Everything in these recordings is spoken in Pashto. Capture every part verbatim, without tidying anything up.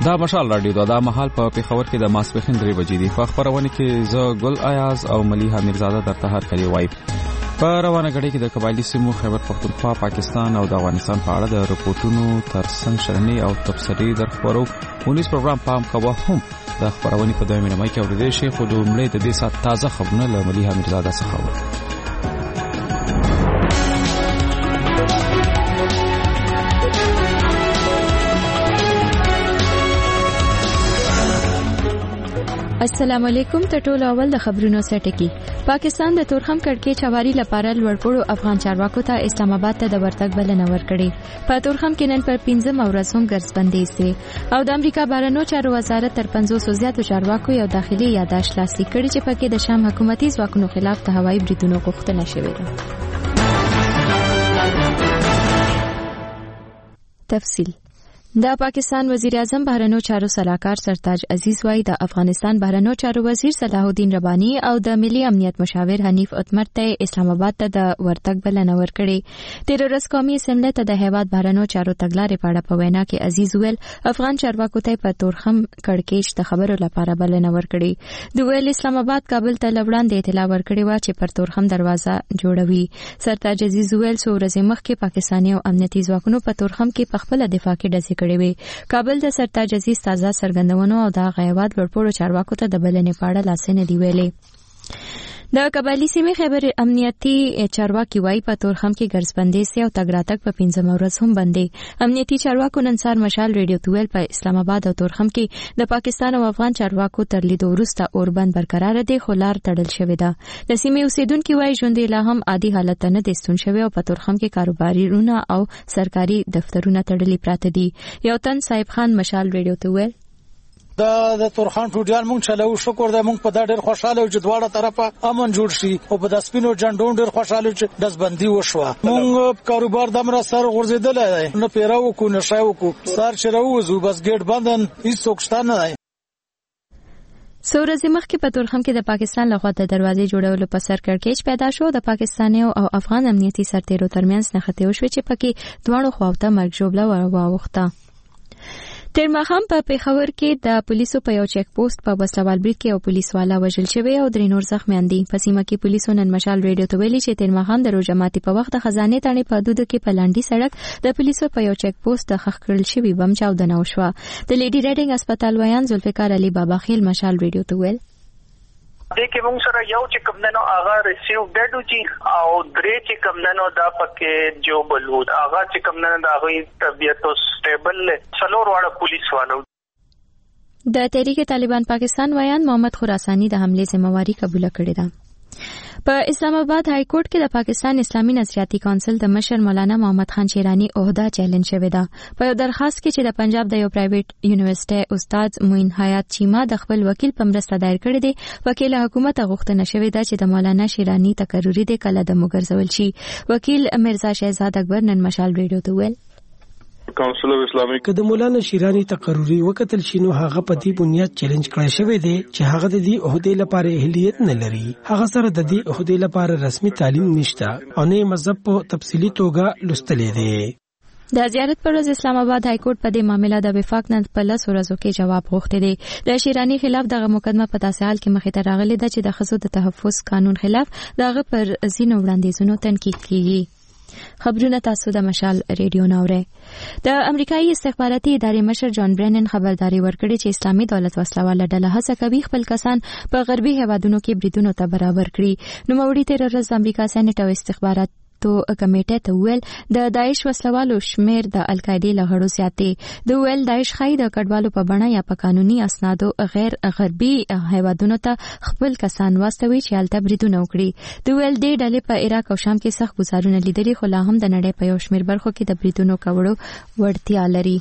دا مشال رادیو دا, دا محل په پیښور کې د ماسپخین درې بجې دی. په خبرونه کې زه ګل ایاز او ملیحه میرزاده در ته هر کلی وای. په روانه غړي کې د قبایلی سیمو خیبر پختونخوا، پاکستان او د افغانستان په اړه د رپورټونو ترڅنګ شرنی او تفصیلي درخبرو ونیس پروګرام پام کوه هم د خبرونه په دویمه نمای کې اوریدل شي. خو د عملې د دې سات تازه خبرونه له ملیحه میرزاده څخه و. السلام علیکم. ته ټول اول د خبرونو سټکی. پاکستان د تورخم کړکۍ چواري لپاره لوړپوړو افغان چارواکو ته اسلام آباد ته د ورتګ بلنه ورکړې. په تورخم کې نن پر پنځم ورځ هم ګرځبندي سي او د امریکا بهرنیو چارو وزارت تر پنځوس زیاتو چارواکو یو داخلي یادښت لاسلیک کړی چې پکې د شام حکومتي ځواکونو خلاف د هوایي بریدونو غوښتنه شوې ده. تفصیل. د پاکستان وزیر اعظم بهرنیو چارو سلاکار سرتاج عزیز وای د افغانستان بهرنیو چارو وزیر صلاح الدین ربانی او د ملي امنیت مشاور حنیف اتمر ته اسلام آباد ته د ورتګ بلنه ورکړې. تیر ورځ قومي اسمبلی ته د هیواد بهرنیو چارو تګلارې په اړه په وینا کې عزیز ویل افغان چارواکو ته په تورخم کړکېچ د خبرو لپاره بلنه ورکړې. د ویل اسلام آباد کابل ته لوړاندې اطلاع ورکړې و چې پر تورخم دروازه جوړوي. سرتاج عزیز ویل څو ورځې مخکې پاکستاني او امنیتي ځواکونو په تورخم کې په خپل دفاع کې ډزې کړې وي. کابل د سرتاج عزیز تازه سرګندونو او د غیواد لوړپوړو چارواکو ته د بلنې په اړه لاسنه دی ویلې. د قبایلی سیمې خیبر امنیتي چارواکي وای په تورخم کې ګرځبندي سي او تګ راتګ په پنځم ورځ هم بندي. امنیتي چارواکو نن سهار مشال ریډیو تویل په اسلام آباد او تورخم کې د پاکستان او افغان چارواکو تر لیدو وروسته اوربند برقرار دي خو لار تړل شوې ده. د سیمې اوسیدونکو وای ژوند لا هم عادي حالت نه دي ستون شوی او په تورخم کې کاروبارونه او سرکاري دفترونه تړلي پراته دي. یو تن صاحب خان مشال ریډیو تویل دا د تورخان ټوډیان مونږ چلو شکر د مونږ په دا ډېر خوشاله او جدواړه طرفه امن جوړ شي او په د سپینو جنډون ډېر خوشاله چې دزبندي وشوه. مونږ کاروبار دمر سر غورځیدل نه پیراو کو نشاو کو سر چروزو بس ګټ بندن هیڅ څوکشتانه نه. سورز مخکې په تورخم کې د پاکستان لخوا د دروازې جوړولو په سر کړکېچ پیدا شو. د پاکستاني او افغان امنیتي سرتیرو ترمنځ نښتې وشوې چې پکې دواړو خواو ته مرګ ژوبله واوښته. تیر ماښام په پیښور کې د پولیسو په یو چیک پوسټ په وسلوال بریټ کې یو پولیس والا وژل شوی او درې نور زخمیان دي. په سیمه کې پولیسو نن مشال ریډیو ته ویلي چې تیر ماښام د روژه ماتي په وخت د خزانې تڼۍ په حدودو کې په لاندې سړک د پولیسو په یو چیک پوسټ د ښخ کړل شوي بم چاودنه وشوه. د لیډي ریډینګ هسپتال ویان ذوالفقار علي بابا خیل مشال ریډیو ته ویل دې کې موږ سره یو چې کمندنو هغه ریسیو ډډو چې او درې چې کمندنو دا پکې جو بلو هغه چې کمندنو دا غي طبيعت سټیبل څلور واړه پولیس والو. د تحریک طالبان پاکستان ویان محمد خراسانی د حمله ذمہواری قبول کړې ده. په اسلام آباد های کورټ کې د پاکستان اسلامي نظریاتي کونسل د مشر مولانا محمد خان شیرانی عہده چیلنج شوی ده. په یو درخواست کې چې د پنجاب د یو پرایویټ یونیورسيټي استاد موین حیات چیما د خپل وکیل په مرسته دایر کړی دی. وکیل حکومت غوښتنه شوی ده چې د مولانا شیرانی تقرری د کله د مګرزول شي. وکیل مرزا شهزاد اکبر نن مشال ریډیو ته ویل کونسل اف اسلامیک کله مولانا شیرانی تقرری وکتل شینو هغه په دې بنیاد چیلنج کړی شوی دی چې هغه د دې عہدې لپاره اهلیت نه لري. هغه سره د دې عہدې لپاره رسمي تعلیم نشته او نه مذهب په تفصیلی توګه لوستلې دی. د زیارت پر ورځ اسلام آباد های کورټ په دې معاملې د وفاق نن په لس ورځو کې جواب غوښتي دی. د شیرانی خلاف دغه مقدمه په داسې حال کې مخې ته راغلې ده چې د ښځو د تحفظ قانون خلاف دغه پر ځینو وړاندیزونو تنقید کیږي. خبرونه تاسو د مشال ریډیو ناوره. د امریکایي استخباراتي ادارې مشر جان برینن خبرداري ورکړي چې اسلامي دولت وسلواله ډله هڅه کوي خپل کسان په غربي هیوادونو کې بریدونو ته برابر کړي. نو موري تیر ورځ امریکا سېنات او استخبارات تو کمیټه ته ویل د داعش وسلوالو شمیر د القاعده لغړو زیاتې د ویل داعش خای د کډوالو په بڼه یا په قانوني اسنادو غیر غربي هیوادونو ته خپل کسان واستوي چې الته بریدونه وکړي. د ویل د ډلې په عراق او شام کې سخت گزارونه لیدلي خو لا هم د نړۍ په یو شمیر برخو کې د بریدونو کولو وړتیا لري.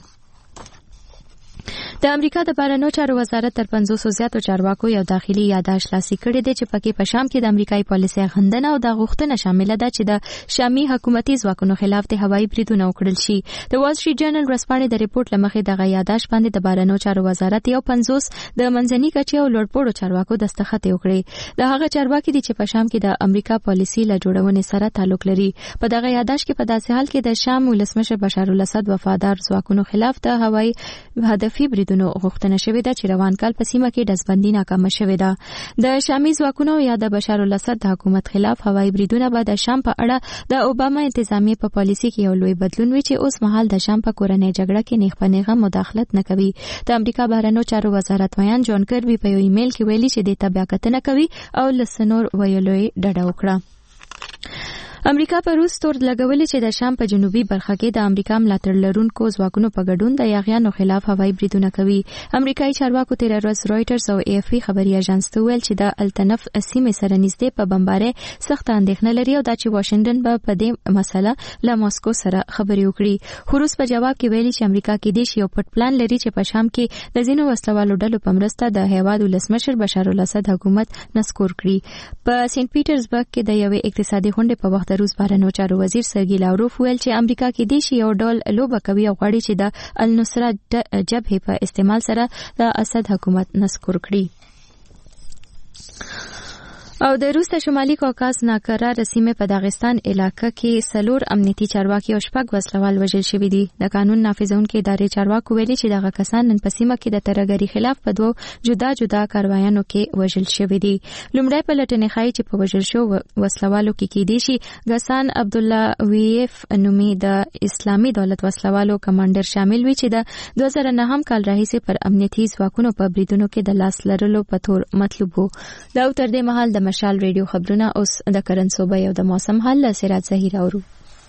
د امریکا د بهرنیو چارو وزارت تر پنځوس زیاتو چارواکو یو داخلي یادښت لاسلیک کړی دی چې پکې په شام کې د امریکایي پالیسۍ غندنه او د غوښتنه شامل ده چې د شامي حکومتي ځواکونو خلاف د هوایي بریدونه وکړل شي. د وال سټریټ جرنل ورځپاڼې د ریپورت لمخې دغه یادښت باندې د بهرنیو چارو وزارت یو پنځوس د منځني کچې او لوړپوړو چارواکو دستخط وکړي. د هغه چارواکي دي چې په شام کې د امریکا پالیسۍ له جوړونې سره تعلق لري. په دغه یادښت کې په داسې حال کې د شام ولسمشر بشار الاسد وفادار ځواکونو خلاف د هوایي هدف اضافي بریدونو غوښتنه شوې ده چې روان کال په سیمه کې ډزبندي ناکامه شوې ده. د شامي ځواکونو یا د بشار الاسد د حکومت خلاف هوایي بریدونه به د شام په اړه د اوباما انتظامیې په پالیسي کې یو لوی بدلون وي چې اوس مهال د شام په کورنۍ جګړه کې نیغ په نیغه مداخلت نه کوي. د امریکا بهرنیو چارو وزارت ویان جان کربي په یو ایمیل کې ویلي چې د تبعه کتنه کوي او لسنور ویلوي ډډه وکړه. امریکا په روس تور لګولې چې د شام په جنوبي برخه کې د امریکا ملاتړ لرونکو ځواکونو په ګډون د یاغیانو خلاف هوایي بریدونه کوي. امریکایي چارواکو تیر ورځ رويټرز او ای اف پی خبري اژانس ته ویل چې د التنف سیمې سره نږدې په بمبارۍ سخت اندېښنه لري او دا چې واشنگټن به په دې مسله له ماسکو سره خبري وکړي. خو روس په جواب کې ویلي چې امریکا کې د یو پټ پلان لري چې په شام کې د ځینو وسلوالو ډلو په مرسته د هیواد ولسمشر بشار الاسد حکومت نسکور کړي. په سنت پیټرزبرګ کې د یوې اقتصادي غونډې په وخت روس بهرنیو چارو وزیر سرګي لاوروف ویل چې امریکا کې د شی یو ډول لوبه کوي او غواړي چې د النصرت جبهه په استعمال سره د اسد حکومت نسکور کړي. او د روس د شمالي کوکاز ناکرار سیمه په داغستان علاقې کې سلور امنیتي چارواکي او شپږ وسلوال وژل شوي دي. د قانون نافذونکو ادارې چارواکو ویلي چې دغه کسان نن په سیمه کې د ترهګرۍ خلاف په دوه جدا جدا کاروایانو کې وژل شوي دي. لومړی په لټنې ښایي چې په وژل شو وسلوالو کې کېدای شي غسان عبد الله ویف نومي د اسلامي دولت وسلوالو کمانډر شامل وي چې د دوه زره نهم کال راهیسې پر امنیتي ځواکونو په بریدونو کې د لاس لرلو په تور مطلوب وو. دا تر دې مهال د مشال ریډیو خبرونه اوس د کرن صوبې او د موسم حال له سراج زهیر اورو.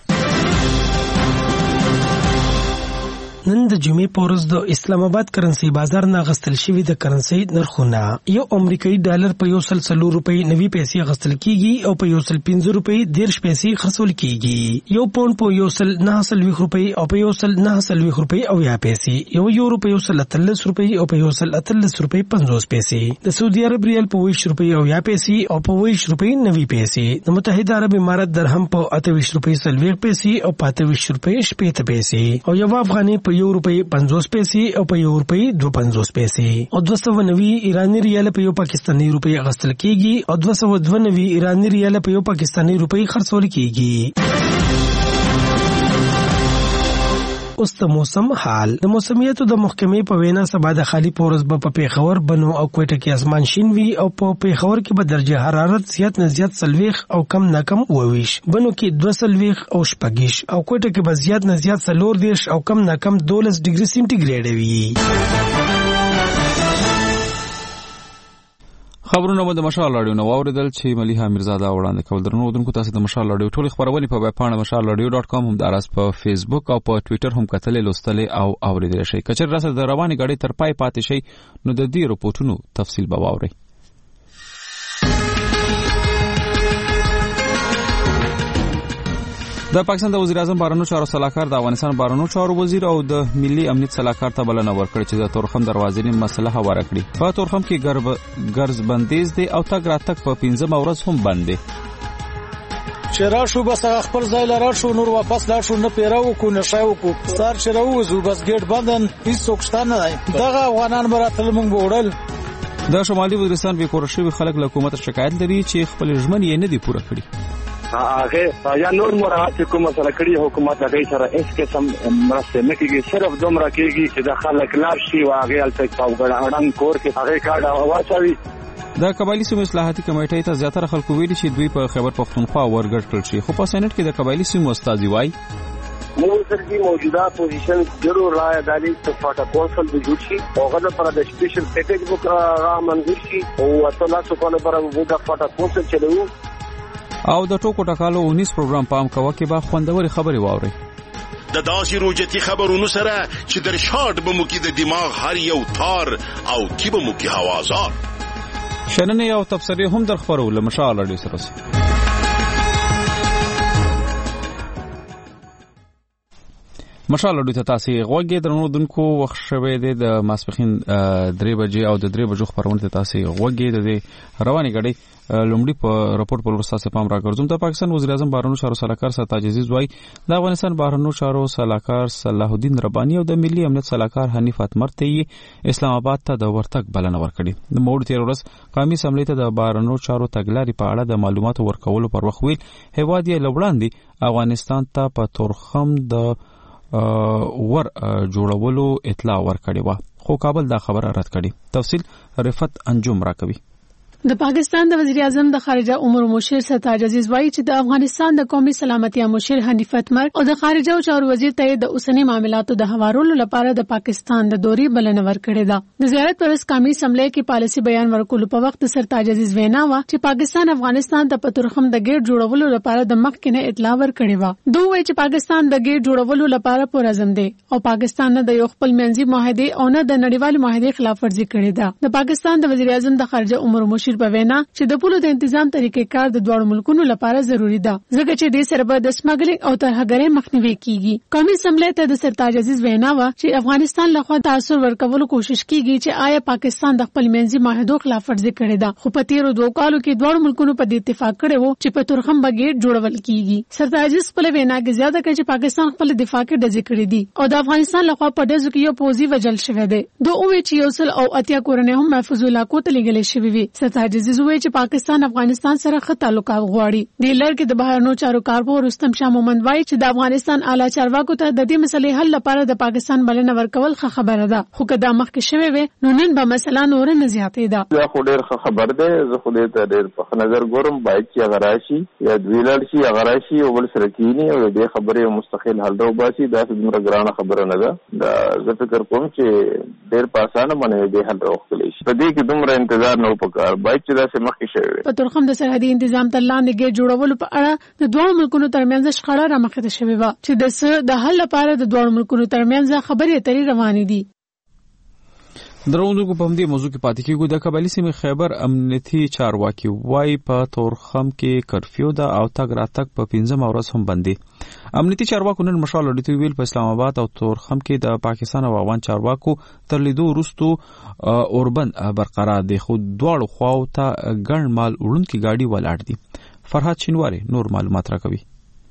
نن د جمعې په ورځ د اسلام آباد کرنسي بازار نه غستل شوی د کرنسي نرخونه یو امریکایي ډالر په یو سل څلور روپۍ نوي پیسې غستل کیږي او په یو سل پنځه روپۍ دیرش پیسې خرڅول کیږي. یو پاوند په یو سل نه سل ویخ روپۍ او په یو سل نه سل ویخ روپۍ او یا پیسې. یو یورو په یو سل اتلس روپۍ او په یو سل اتلس روپۍ پنځوس پیسې. د سعودي عرب ریال په ویش روپۍ او یا پیسې او په ویش روپۍ نوي پیسې. د متحده عرب امارات درهم په اتویش روپۍ سلويخ پیسې او په اتویش روپۍ شپږ پیسې. او یو افغاني په یو روپۍ پنځوس پیسې او په یو روپۍ دوه پنځوس پیسې. او دوه سوه نوي ایرانی ریال په یو پاکستاني روپۍ غستل کیږي او دوه سوه دوه نوي ایرانی ریال په یو پاکستاني روپۍ خرڅول کیږي. اوس د موسم حال. د موسمیاتو د محکمې په وینا سبا د خالی پورز په پیښور بنو او کوټه کې اسمان شین وي او په پیښور کې به درجه حرارت زیات نه زیات سلويخ او کم نه کم وويش. بنو کې دوه سلويخ او شپږیش او کوټه کې به زیات نه زیات سلور دیش او کم نه کم دولس ډیګري سنټیګریډ وي. خبرونه مو د مشال رادیو نو اوریدل چې مليحه میرزاده وړاندې کول درنو دونکو تاسو د مشال رادیو ټول خبرونه په ویب پاڼه مشال رادیو ډاټ کام هم دراس په فیسبوک او په ټوئیټر هم کتلې لوستلې او اوریدل شي. کچر راسه د رواني غړي تر پای پاتې شي نو د دې رپورټونو تفصیل به واوري. د پاکستان د وزیر اعظم بهرنیو چارو سلاکار د افغانستان بهرنیو چارو وزیر او د ملي امنیت سلاکار ته بلنه ورکړه چې د تورخم دروازې مسله هواره کړي. په تورخم کې ګرب ګرز بندیز دی او تګ راتګ په پنځمه ورځ هم بند دی. چې راشو بس خپل ځای لاره شو نور واپس لا شو نه پیراو کو نه شاو کو سار چې راوځو بس ګیټ بندن هیڅ څوکشتان نه دی. دغه افغانان براتل مونږ وړل. د شمالي وزیرستان به کورشوي خلک له حکومت شکایت لري چې خپل ژمن یې نه دی پوره کړی. هغه یا نور مراعات کوم سره کړی حکومت هغه سره اس قسم مرسته نه کیږي. صرف دومره کیږي چې د خلک لار شي او هغه الته پاوګړ اړن کور کې هغه کارډ واچوي. د قبایلی سیمو اصلاحاتي کمیټې ته زیاتره خلکو ویلي چې دوی په خیبر پختونخوا ورګډ کړل شي. خو په سېنات کې د قبایلی سیمو استازي وایي موږ سره د موجوده پوزیشن ضرور را عدالت ته فاټا کونسل د جوړ شي او غوډه پر د سپیشل پیکیج بوک را منځور شي او اصله څه کول پر وګه فاټا کونسل چلو او د ټوکو ټکالو اونیس پروګرام پام کوه کې به خوندوري خبري واوري. د داسې روجتي خبرونو سره چې در شاټ به مو کې د دماغ هر یو تار او کې به مو کې حوازات شننه یو تفسیری هم در خبرو له مشال اړ سره. مشال اړ ته تاسو غوږی درنو دونکو وخت شوه د ماسپخین درې بجې او د درې بجو خبرونه ته تاسو غوږی د رواني غړي لومړی په راپور په ورساسه پام راګرځوم. د پاکستان وزیر اعظم بهرنیو چارو سلاکار سرتاج عزیز وای د افغانستان بهرنیو چارو سلاکار صلاح الدین ربانی او د ملي امنیت سلاکار حنیف اتمر ته اسلام آباد ته د ورتګ بلنه ورکړي. د موړ تیر ورځ قومي اسمبلی ته د بهرنیو چارو تګلاري په اړه د معلوماتو ورکولو پر وخت ویل هیواد یې لوړاندې افغانستان ته په تورخم د ور جوړولو اطلاع ورکړې و. خو کابل دا خبره رد کړي. تفصیل رفت انجم راکوي. د پاکستان د وزیر اعظم د خارجه امور مشیر سرتاج عزیز وایي چې د افغانستان د قومي سلامتیا مشیر حنیف اتمر او د خارجه چارو وزیر ته د اوسنی معاملاتو د هوارولو لپاره د پاکستان د دوري بلنه ورکړې ده. د زیارت پر قومي اسمبلی کې پالیسي بیان ورکولو په وخت سرتاج عزیز وینا و چې پاکستان افغانستان ته په تورخم د ګیټ جوړولو لپاره د مخکنه اطلاع ورکړې و. دوی وایي چې پاکستان د ګیټ جوړولو لپاره پرعزم دی او پاکستان نه د یو خپل منځي معاهده او نه د نړیوال معاهده خلاف ورزي کړې ده. د پاکستان د وزیر اعظم د خارجه امور مشیر په وینا چې د پولو د تنظیم طریقې کار د دوه ملکونو لپاره ضروری ده ځکه چې د سره به د سمګلینګ او ترهګرۍ مخنیوي کیږي. قومي اسمبلی ته د سرتاج عزیز وینا و چې افغانستان له خوا تاثیر ورکولو کوشش کیږي چې آیا پاکستان د خپل منځي معاهدو خلاف ورزي کړې ده خو په تیرو دوه کالو کې دوه ملکونو په دې اتفاق کړی وو چې په تورخم بګیټ جوړول کیږي. سرتاج عزیز خپل وینا کې زیاته کوي چې پاکستان خپل دفاع کې ډزې کړې دي او د افغانستان له خوا په ډزو کې یو پوزي وجل شوی دی. دوه وی چې یو سل او اتیا کورنۍ هم محفوظ علاقو ته لګلې شوی وي. سرتاج عزیز وایي چې پاکستان افغانستان سره ښه تعلقات غواړي. د لړ کې د بهرنیو چارو کارپور رستم شاه مومند وایي چې د افغانستان اعلی چارواکو ته د دې مسلې حل لپاره د پاکستان بلنه ورکول ښه خبره ده خو که دا مخکې شوی وي نو نن به مسله نور نه زیاتې ده. دا خو ډېر ښه خبر ده. زه خو دې ته ډېر په نظر ګورم باید چې هغه راشي یا دوی لاړ شي هغه راشي او بل سره کینی او دې خبرې مستقل حل راوباسي. دا دومره ګرانه خبره نه ده. دا زه فکر کوم چې ډېر په اسانه باندې دې حل راوخلی شي. په دې کې دومره انتظار نه وکړ باید چې داسې مخکې شوی وي. په تورخم د سرحدي تنظیم تر لاندې ګیټ جوړولو په اړه د دوه ملکونو ترمنځ شخړه رامخته شوې و چې د څه د حل لپاره د دوه ملکونو ترمنځ خبرې اترې روانې دي. دروندو په همدې موضوع کې پاتې کېږو. د قبایلی سیمې خیبر امنیتي چارواکي وای په تورخم کې کرفیو ده او تګ راتګ په پنځم ورځ هم بندي. امنیتي چارواکو نن مشال لري ویل په اسلام آباد او تورخم کې د پاکستان او افغان چارواکو تر لیدو وروسته اوربند برقرار دي خو دواړو خواو ته ګڼ مال وړونکي گاډي ولاړ دي. فرهاد شینواری نور معلومات راکوي.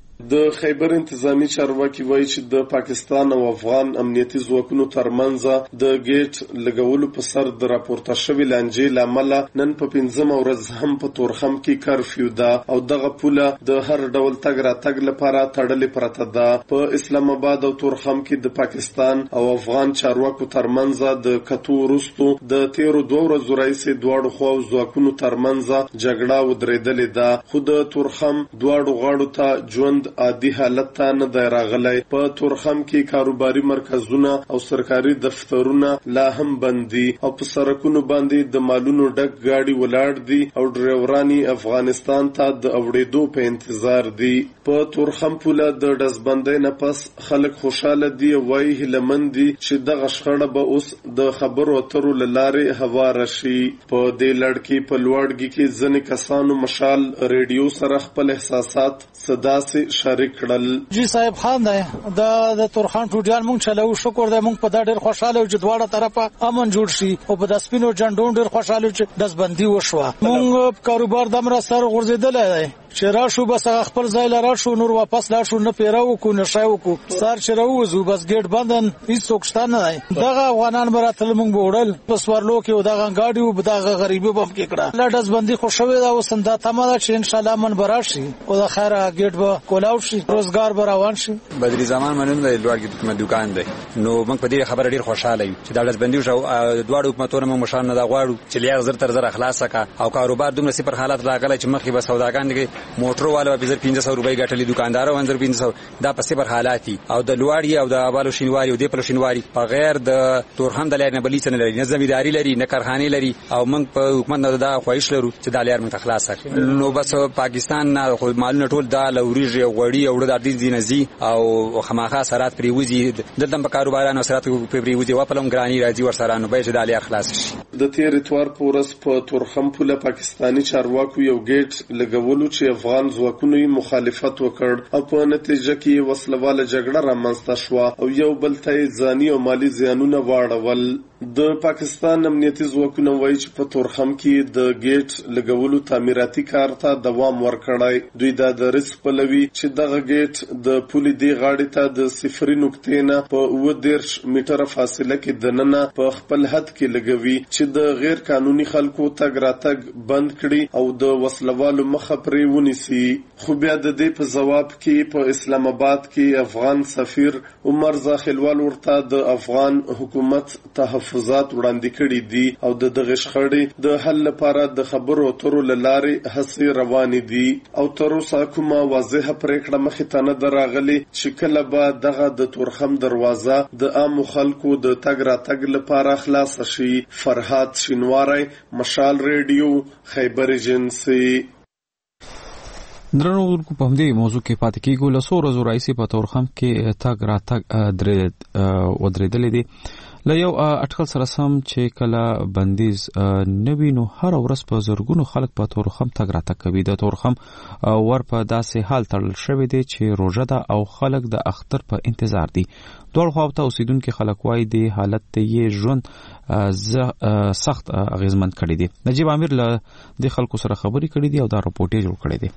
د خیبر انتظامی چارواکي وایي چې د پاکستان او افغان امنیتي ځواکونو ترمنځ د ګیټ لګولو په سر د راپورته شوې لانجې لامل نن په پنځمه ورځ هم په تورخم کې کرفیو ده او دغه پوله د هر ډول تګ راتګ لپاره تړلې پرته ده. په اسلام آباد او تورخم کې د پاکستان او افغان چارواکو ترمنځ د کتو وروسته د تیرو دوه ورځو راهیسې دواړو خواو ځواکونو ترمنځ جګړه ودرېدلې ده خو د تورخم دواړو غاړو ته ژوند عادي حالت ته نه دی راغلی. په تورخم کې کاروباري مرکزونه او سرکاري دفترونه لا هم بند دي او په سړکونو باندې د مالونو ډک گاډي ولاړ دي او ډرایورانی افغانستان ته د اوړېدو په انتظار دي. په تورخم پوله د ډزبندۍ نه پس خلک خوشاله دي او وایي هیلهمند دي چې دغه شخړه به اوس د خبرو اترو له لارې هواره شي. په دې لړ کې په لوړګي کې ځینې کسانو مشال ریډیو سره خپل احساسات صداسې شریک کړل. جی صاحب خان دی د د تورخان ټوډیان مونږ چلو شکر دی مونږ په دا ډېر خوشاله او چې دواړه طرفه امن جوړ شي او په د سپینو جنډو ډېر خوشاله چې دزبندي وشوه. مونږ کاروبار دمر سر غورځیدل دی چې راشو بس خپل ځای لاره شو نور واپس لا شو نه پیراو کو نه شاو کو سار چې راوځو بس ګیټ بندن هیڅ څوکشتان نه دی. دغه افغانان براتل مونږ وړل پس ورلو کې دغه گاډي او دغه غریبي بم کې کړه لا دزبندي خو شوې دا وسنده تمه چې ان شاء الله من براشي او د خیره ګیټ به کولاو شي روزګار به روان شي. بدري زمان منم د لوړګي کوم دکان دی نو موږ په دې خبره ډیر خوشاله یو چې د دزبندي شو دواړو حکومتونو موږ مشان نه دا غواړو چې لیاغ زر تر زر اخلاص کا او کاروبار دومره صفر حالت راغلی چې مخکې به سوداګان دي موټر والو په پنځه سوه روپۍ ګټلې دکاندار او پنځه سوه دا په صفر حالات دي او د لوړګي او د بالو شینواری او د پلو شینواری په غیر د تورخم د لارې نه بلی څه نه لري نه زمینداری لري نه کارخانه لري او موږ په حکومت نه دا خواهش لرو چې د لارې موږ خلاص کړو. نو بس پاکستان نه خو مالونه ټول د لوريږي غوړي او د دې دینزي او خماخه سرات پریوزي د دم په کاروبارانو سرات پریوزي و په لم ګرانی راځي ور سره نو به چې د لارې خلاص شي. د تیریټوار پورس په تورخم پوله پاکستانی چارواکو یو ګیټ لګولو چې افغان ځواکونو مخالفت وکړ او په نتیجه کې وسلواله جګړه رامنځته شوه او یو بل ته ځاني او مالی زیانونه واړول. د پاکستان امنیتي ځواکونه وایي چې په تورخم کې د ګیټ لګولو تعمیراتي کار ته دوام ورکړی. دوی دا د رزق پلوي چې دغه ګیټ د پولې دی غاړې ته د صفري نقطې نه په اووه دېرش میټره فاصله کې دننه په خپل حد کې لګوي چې د غیر قانوني خلکو تګ راتګ بند کړي او د وسلوالو مخه پرې ونیسي. خو بیا د دې په جواب کې په اسلام آباد کې افغان سفیر عمر زاخلوال ورته د افغان حکومت تحفظ تحفظات وړاندې کړي دي او د دغه شخړې د حل لپاره د خبرو اترو لارې هڅې روانې دي او تر اوسه کومه واضحه پریکړه مخې ته نه دراغلي چې کله به دغه د تورخم دروازه د عام خلکو د تګ راتګ لپاره خلاص شي. فرهاد شینواری، مشال ریډیو، خیبر ایجنسی. درنو ورکو په همدې موضوع کې پاتې کیږو. له څو ورځو راځي په تورخم کې تګ راتګ درې ودرېدلې دي. له یو اټکل سره سم چې کله بندیز نوی نو هر ورځ په زرګونو خلک په تورخم تګ راتګ کوي. د تورخم ور په داسې حال تړل شوی دی چې روژه ده او خلک د اختر په انتظار دي. دوړ خو ته اوسیدونکو خلک وایي د حالت یې ژوند سخت اغیزمن کړی دی. نجیب امیر له د خلکو سره خبرې کړې دي او دا راپورټ یې جوړ کړی دی.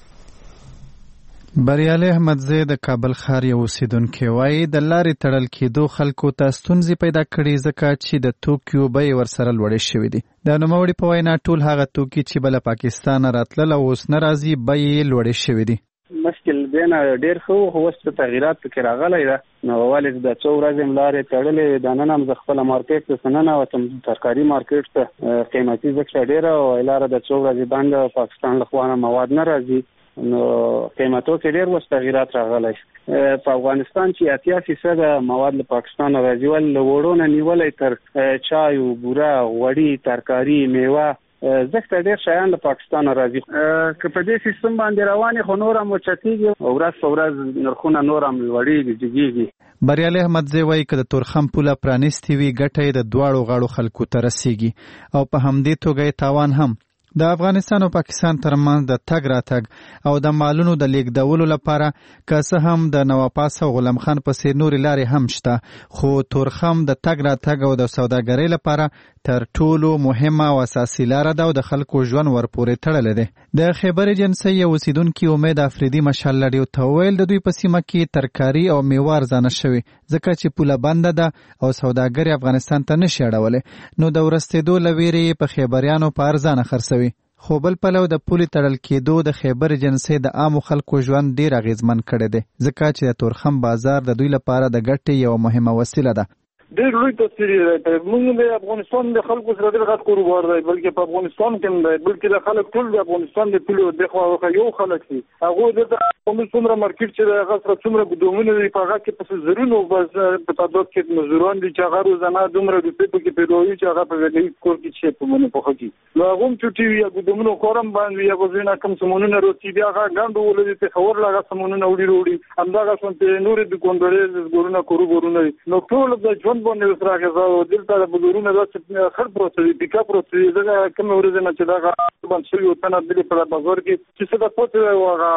بریالي احمدزی د کابل ښار یو اوسیدونکی وایي د لارې تړل کېدو خلکو ته ستونزې پیدا کړي ځکه چې د توکیو بیې ورسره لوړې شوې دي. د نوموړي په وینا ټول هغه توکي چې بله پاکستان راتلل او اوس نه راځي بیې لوړې شوې دي. مشکل دینه ډیر خو اوس ته تغیرات پکې راغلی ده. نو ولې د څو ورځې لارې تړلې د نن هم خپل مارکیټ ته سننه وتم ترکاري مارکیټ ته قیمتي ځکه ډیره او لاره د څو ورځې باندې پاکستان له خوا مواد نه راځي نو قیمتو کې ډیر وس تغیرات راغلی. په افغانستان چې اتیا فیصد مواد له پاکستان راځي ول له وړونه نیولې تر چای او بوره غوړي ترکاري میوه زخته ډیر شیان له پاکستان راځي. که په دې سیستم باندې روانې خو نور هم چتیږي او ورځ په ورځ نرخونه نور هم لوړیږي جګیږي. بریالي احمدزی وایي که د تورخم پوله پرانیستې وي ګټه د دواړو غاړو خلکو ته رسیږي او په همدې توګه تاوان هم. د افغانستان او پاکستان ترمنځ د تګ راتګ او د مالونو د لیږدولو لپاره که څه هم د نواپاس او غلام خان په څېر نورې لارې هم شته خو تورخم د تګ راتګ او د سوداګرۍ لپاره تر ټولو مهمه او اساسي لاره ده او د خلکو ژوند ورپورې تړلی دی. د خیبر ایجنسۍ یو اوسیدونکي امید افریدي مشال راډیو ته وویل د دوی په سیمه کې ترکاري او میوه ارزانه شوي ځکه چې پوله بنده ده او سوداګري افغانستان ته نشي اړولی نو د ورستېدو له ویرې په خیبریانو په ارزانه خرڅوي. خو بل پلو د پولې تړل کېدو د خیبر ایجنسۍ د عامو خلکو ژوند ډیر اغیزمن کړی دی ځکه چې د تورخم بازار د دوی لپاره د ګټې یوه مهمه وسیله ده. ډېر لوی تصویر دی. موږ د افغانستان د خلکو سره ډېر غټ کاروبار دی بلکې په افغانستان کې دی بلکې د خلک ټول د افغانستان د ټولو د خوا یو خلک دي. هغه د کومې څومره مارکیټ چې د هغه سره څومره ګدومونه دي په هغه کې په زرونو په تعداد کې مزدوران دي چې هغه روزانه دومره د پیپو کې پیدوي چې هغه په ویلې کور کې چې په مونږ په خو کې نو هغه چټي یا ګدومونو کورم باندې یا غوښنه کوم سمونونه روتي بیا هغه ګاندو ولې ته خبر لاګه سمونونه وړي وړي همداغه څنګه نور د کوندړې ګورونه کورو ګورونه نو ټول د ژوند باندې سره او دلته د بزرګونو د خر پروسې پیک اپ پروسې دا کوم ورځ نه چې دا باندې شوی او تنه د په بازار کې چې څه د پته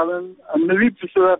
او نوی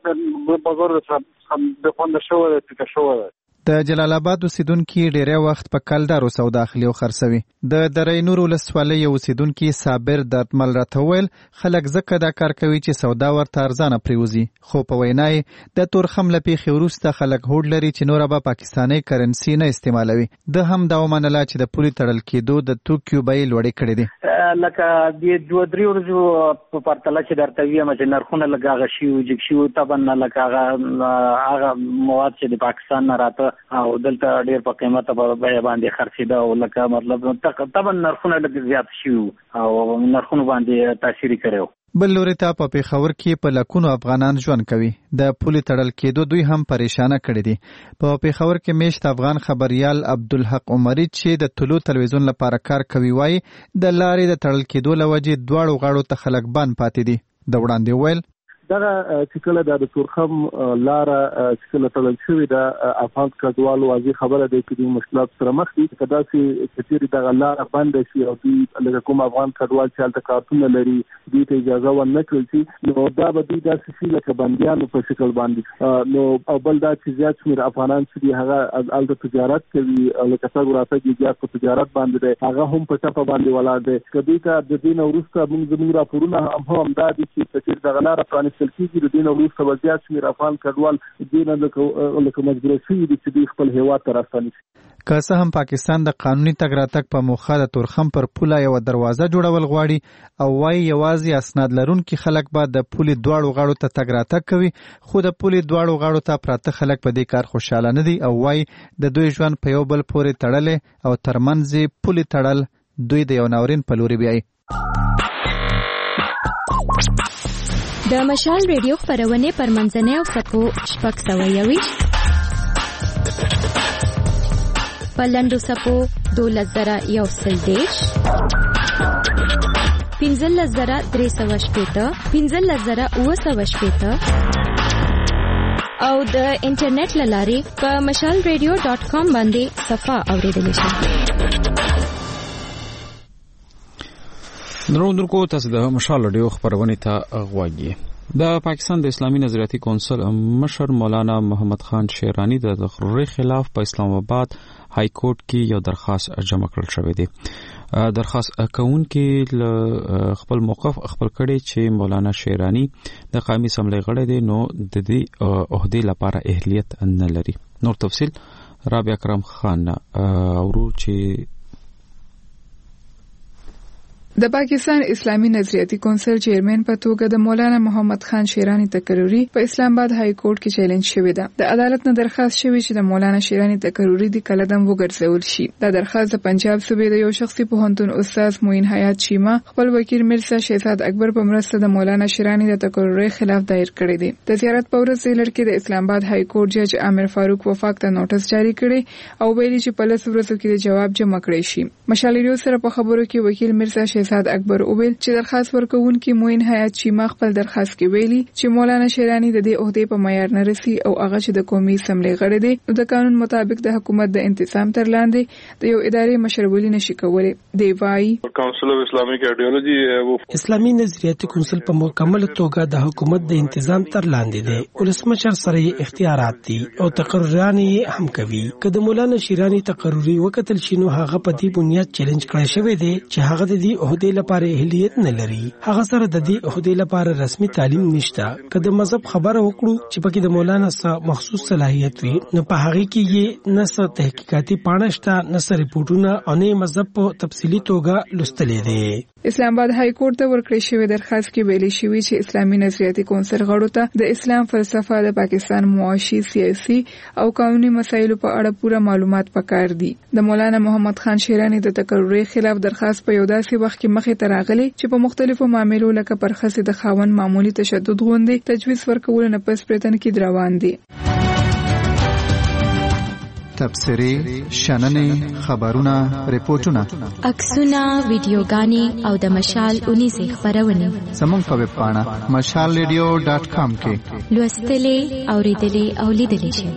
څه په بازار سره د خوند شو د پیک شو. د جلال آباد اوسیدونکي ډیری وخت په کلدارو سودا اخلي او خرڅوي. د درې نور ولسوالۍ اوسیدونکي صابر دردمل راته ویل خلک ځکه دا کار کوي چې سودا ورته ارزانه پریوزي خو په وینا د تورخم له پیښې وروسته خلک هوډ لري چې نوره به پاکستاني کرنسي نه استعمالوي. د هم دا ومنله چې د پولې تړل کېدو د توکیو بیې لوړې کړې دي. لکه د دوه درې ورځو په پرتله چې درته ویم چې نرخونه لږ هغه شي او جګ شي طبعا لکه هغه هغه مواد چې د پاکستان نه راته او دلته ډیر په قیمته باندې خرڅېده او لکه مطلب طبعا نرخونه لږ زیات شي او نرخونه باندې تاثیر کړو. بل لوري ته په پیښور کې په لکونو افغانان ژوند کوي. د پولې تړل کېدو دوی هم پریشانه کړي دي. په پیښور کې میشت افغان خبريال عبدالحق عمري چې د طلوع تلویزیون لپاره کار کوي وایي د لارې د تړل کېدو لوجې دواړو غاړو ته خلک بند پاتې دي. د وړاندې ویل دغه چې کله د تورخم لاره چې کله تړل شوې ده افغان کډوالو واضح خبره ده چې د مشکلات سره مخ دي که داسې چې دغه لاره بند شي او دوی لکه کوم افغان کډوال چې هلته کارتونه لري دوی ته اجازه ورنه کړل شي نو دا به دوی داسې شي لکه بندیانو په شکل باندې نو او بل دا چې زیات شمېر افغانان چې دي هغه هلته تجارت کوي لکه تګ راتګ یې زیات په تجارت باندې دی هغه هم په ټپه باندې ولاړ دی که دوی ته د دې نه وروسته موږ زموږ راپورونه هم همدا دي چې دغه لاره پرانیستل اخیستل کیږي د دین وروسته وضعیت شمیر افغان کډوال دین لکه لکه مجبور شي چې خپل هیواد ته راستني. که څه هم پاکستان د قانوني تګ راتګ په موخه د تورخم پر پوله یو دروازه جوړول غواړي او وايي یوازې اسناد لرونکي خلک به د پولې دواړو غاړو ته تګ راتګ کوي، خو د پولې دواړو غاړو ته پراته خلک په دې کار خوشاله نه دي او وايي د دوی ژوند په یو بل پورې تړلې او ترمنځ پولې تړل دوی د یو ناورین په لوري بیایي. د مشال ریډیو خپرونې پر منځنۍ او سپو شپږ سوه یویشت په لنډو سپو دولس زره یو سل دېرش پنځلس زره درې سوه شپېته پنځلس زره اووه سوه شپېته او د انټرنیټ له لارې په مشال ریډیو ډاټ کام باندې صفحه اورېدلی شئ. درنو تاسو د مشال ریډیو خپرونې ته غوږ یې. د پاکستان د اسلامي نظریاتي کونسل مشر مولانا محمد خان شیرانی د تقرر خلاف په اسلام آباد های کورټ کې یو درخواست جمع کړل شوی دی. درخواست کوونکي خپل موقف خپل کړي چې مولانا شیرانی د قومي اسمبلی غړی دی نو د دې عہدې لپاره اهلیت نه لري. نور تفصیل رابعه کرم خان اورو چې د پاکستان اسلامي نظریاتي کونسل چیرمن په توګه د مولانا محمد خان شیرانی تقرری په اسلام آباد های کورټ کې چیلنج شوی دی. د عدالت نه درخواست شوی چې د مولانا شیرانی تقرری د کلدم وګرځول شي. دا درخواست د پنجاب صوبې د یو شخصي پوهنتون استاد موین حیات شیما خپل وکیل مرزا شهزاد اکبر په مرسته د مولانا شیرانی د تقرری خلاف دایر کړی دی. د زیارت په ورځ زیلر کې د اسلام آباد های کورټ جج عامر فاروق وفاق ته نوټس جاری کړی او ویلي چې په لس ورځو کې د جواب جمع کړی شي. مشال ریډیو سره په خبرو کې وکیل مرزا شهزاد اکبر اوویل چې درخواست ورکوونکي موین حیات شیما خپل درخواست کې ویلي چې مولانا شیرانی د دې عہدې په معیار نه رسي او هغه چې د قومي اسمبلی غړی دی نو د قانون مطابق د حکومت د انتظام تر لاندې د یو ادارې مشرولي نشي کولای. دی وايي کونسل اف اسلامک ایډیولوژي اسلامي نظریاتي کونسل په مکمل توګه د حکومت د انتظام تر لاندې دی. ولسمشر سره اختیارات دي او تقرران یې هم کوي. که د مولانا شیرانی تقرری وکتل شنو هغه په دې بنیاد چیلنج کړی شوی دی چې هغه د دې عہدې لپاره اهلیت نه لري. هغه سره د دې عہدې لپاره رسمي تعلیم نشته. که د مذهب خبره وکړو چې پکې د مولانا سره مخصوص صلاحیت وي نو په هغه کې یې نه څه تحقیقاتي پاڼه شته نه څه ریپورتونه او نه مذهب په تفصیلي توګه لوستلې دي. اسلام آباد های کورټ ته ورکړی شوی درخواست کې ویلي شوی چې اسلامي نظریاتي کونسل غړو ته د اسلام فلسفه د پاکستان معاشي سیاسي او قانوني مسایلو په اړه پوره معلومات پکار دي. د مولانا محمد خان شیرانی د تقرری خلاف درخواست په یو داسې وخت کې مخې ته راغلی چې په مختلفو معاملو لکه پر ښځې د خاوند معمولی تشدد غوندې تجویز ورکول نه پس پریتن کې روان دي. تبصری، شننې، خبرونه، ریپورتونه، عکسونه، ویډیوګانې او د مشال اونیزه خبرونه زموږ په ویب پاڼه مشال ریډیو ډاټ کام کې لوستلې، اوریدلې او لیدلې شئ.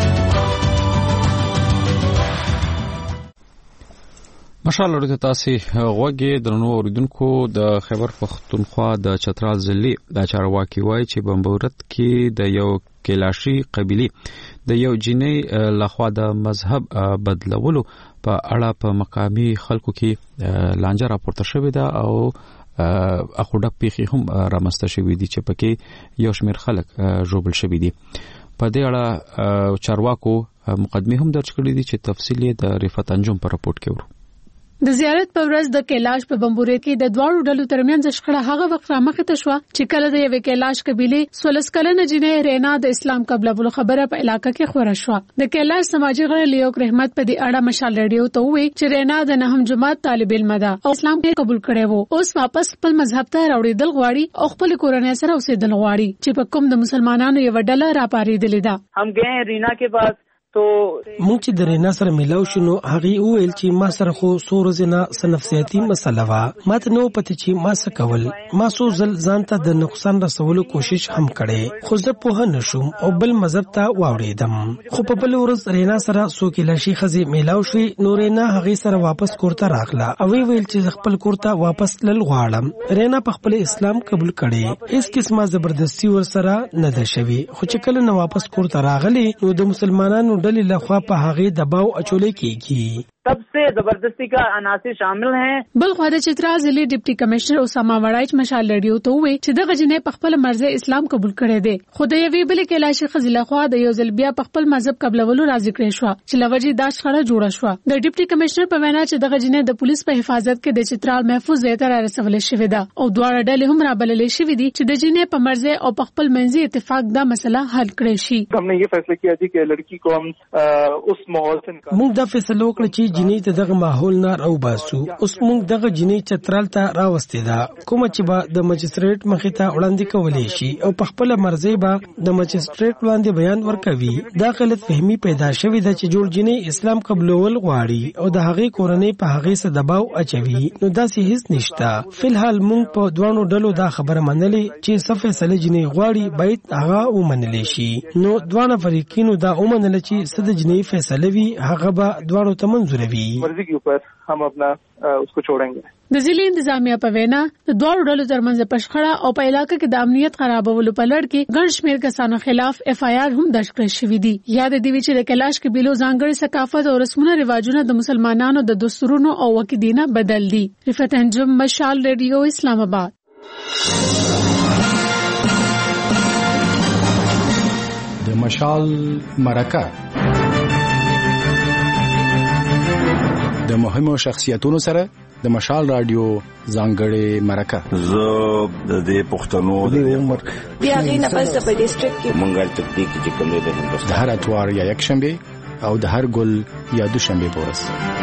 مشال ورته تاسو غوږی درنو اوریدونکو د خیبر پختونخوا د چترال ضلع د چارواکي وای چې بمبورت کې د یو کلاشي قبيله د یو جنې لخوا د مذهب بدلولو په اړه په مقامي خلکو کې لانجه راپورته شوې ده او اخوډه پیخي هم رامسته شوې دي چې پکې یو شمېر خلک جوړل شوې دي. په دې اړه چارواکو مقدمه هم درج کړې دي چې تفصیل یې د رفعت انجم په راپورټ کې ورو. د زیارت په ورځ د کیلاش په بمبورې کې د دواړو ډلو ترمنځ شخړه هغه وخت رامخې ته شو چې کله د یوې کیلاش قبيله سولس کلنه جنې رینا د اسلام قبلولو خبره په علاقې کې خوره شو. د کیلاش سماجی غړي لیوک رحمت په دې اړه مشال ریډیو ته وویل چې رینا د نهم جماعت طالب علم ده او اسلام کې قبول کړي وو، اوس واپس خپل مذهب ته راوړېدل غواړي او خپل کورنۍ سره اوسېدل غواړي چې په کوم د مسلمانانو یو ډله راپارېدلې ده. هم گئے رینا के पास تو مونږ چې د رینا سره ملاو شنو هغه وویل چې ما سره خو سور زنا سنفسیاتی مسله وا ماته نو پته چې ما څه کول ما سو زل ځان ته د نقصان رسولو کوشش هم کړي خو زه په نشم او بل مذهب ته واوړېدم. خو په بل ورځ رینا سره سو کې لاشي خزي ملاو شوي نو رینا هغه سره واپس کوړه راغله او ویل چې خپل کوړه واپس لل غواړم. رینا په خپل اسلام قبول کړي، هیڅ قسمه زبردستی ور سره نه ده شوی. خو چې کله نو واپس کوړه راغلي نو د مسلمانانو ډلې لخوا په هغه دباو اچولې کیږي. सबसे जबरदस्ती का अनासिर शामिल हैं. بل خو د چترال ضلع ډیپټي کمشنر اسامه وړایچ مشال لړیو ته وې چې دغه جنې په خپل مرزه اسلام قبول کړي دي. خو د یوې بلې کلاشي خزله خو د یو ځل بیا په خپل مذهب قبلولو راضي کړی شو چې لوجي دا شخړه جوړه شو. د ډیپټي کمشنر په وینا چې دغه جنې د پولیس په حفاظت کې د چترال محفوظ ځای ته رسول شوې ده او دواړه ډلې هم رابللې شوې دي چې د جنې په مرزه او په خپل منځي اتفاق دا مسله حل کړي شي. हमने ये फैसला किया थी कि लड़की को हम उस माहौल से موږ دا فیصله وکړه چې جنې ته دغه ماحول نه راو باسو. اوس موږ دغه جنې چترال ته راوستې ده کوم چې به د مجستریټ مخې ته وړاندې کولې شي او په خپل مرزي به د مجستریټ وړاندې بیان ورکوي. دا غلط فهمي پیدا شوې ده چې جوړ جنې اسلام قبلول غواړي او د هغې کورنۍ په هغې څه دباو اچوي. نو داسې هیڅ نشته. فلحال موږ په دوانو ډلو دا خبره منلې چې څه فیصله جنې غواړي باید هغه ومنل شي. نو دوانه فریقینو دا ومنل چې څه د جنې فیصله وي هغه به دوانو ته منظور وي. مرضی के ऊपर हम अपना उसको छोड़ेंगे. د ضلع انتظامیه په وینا د دوه ډلو ترمنځ پشخړه او په علاقې کې د امنیت خرابولو په لړ کې ګڼ شمېر کسانو خلاف اف آی آر هم درج کړل شوې دي. یاد دی چې د کلاش کې بیلو ځانګړي ثقافت او رسمونه رواجونه د مسلمانانو د دستورونو او عقیدینه بدل دي. رفعت انجم مشال ریډیو اسلام آباد. د مشال مرکه د مهمو شخصیتونو سره د مشال رادیو ځانګړې مرکه. زه د دې پښتنو د عمر بیا غي نه پس په ډیسټریکټ کې مونږه تکتیک چې کوم دی د هندوستان د هر اتوار یا یک شنبه او د هر ګل یا دو شنبه پورس.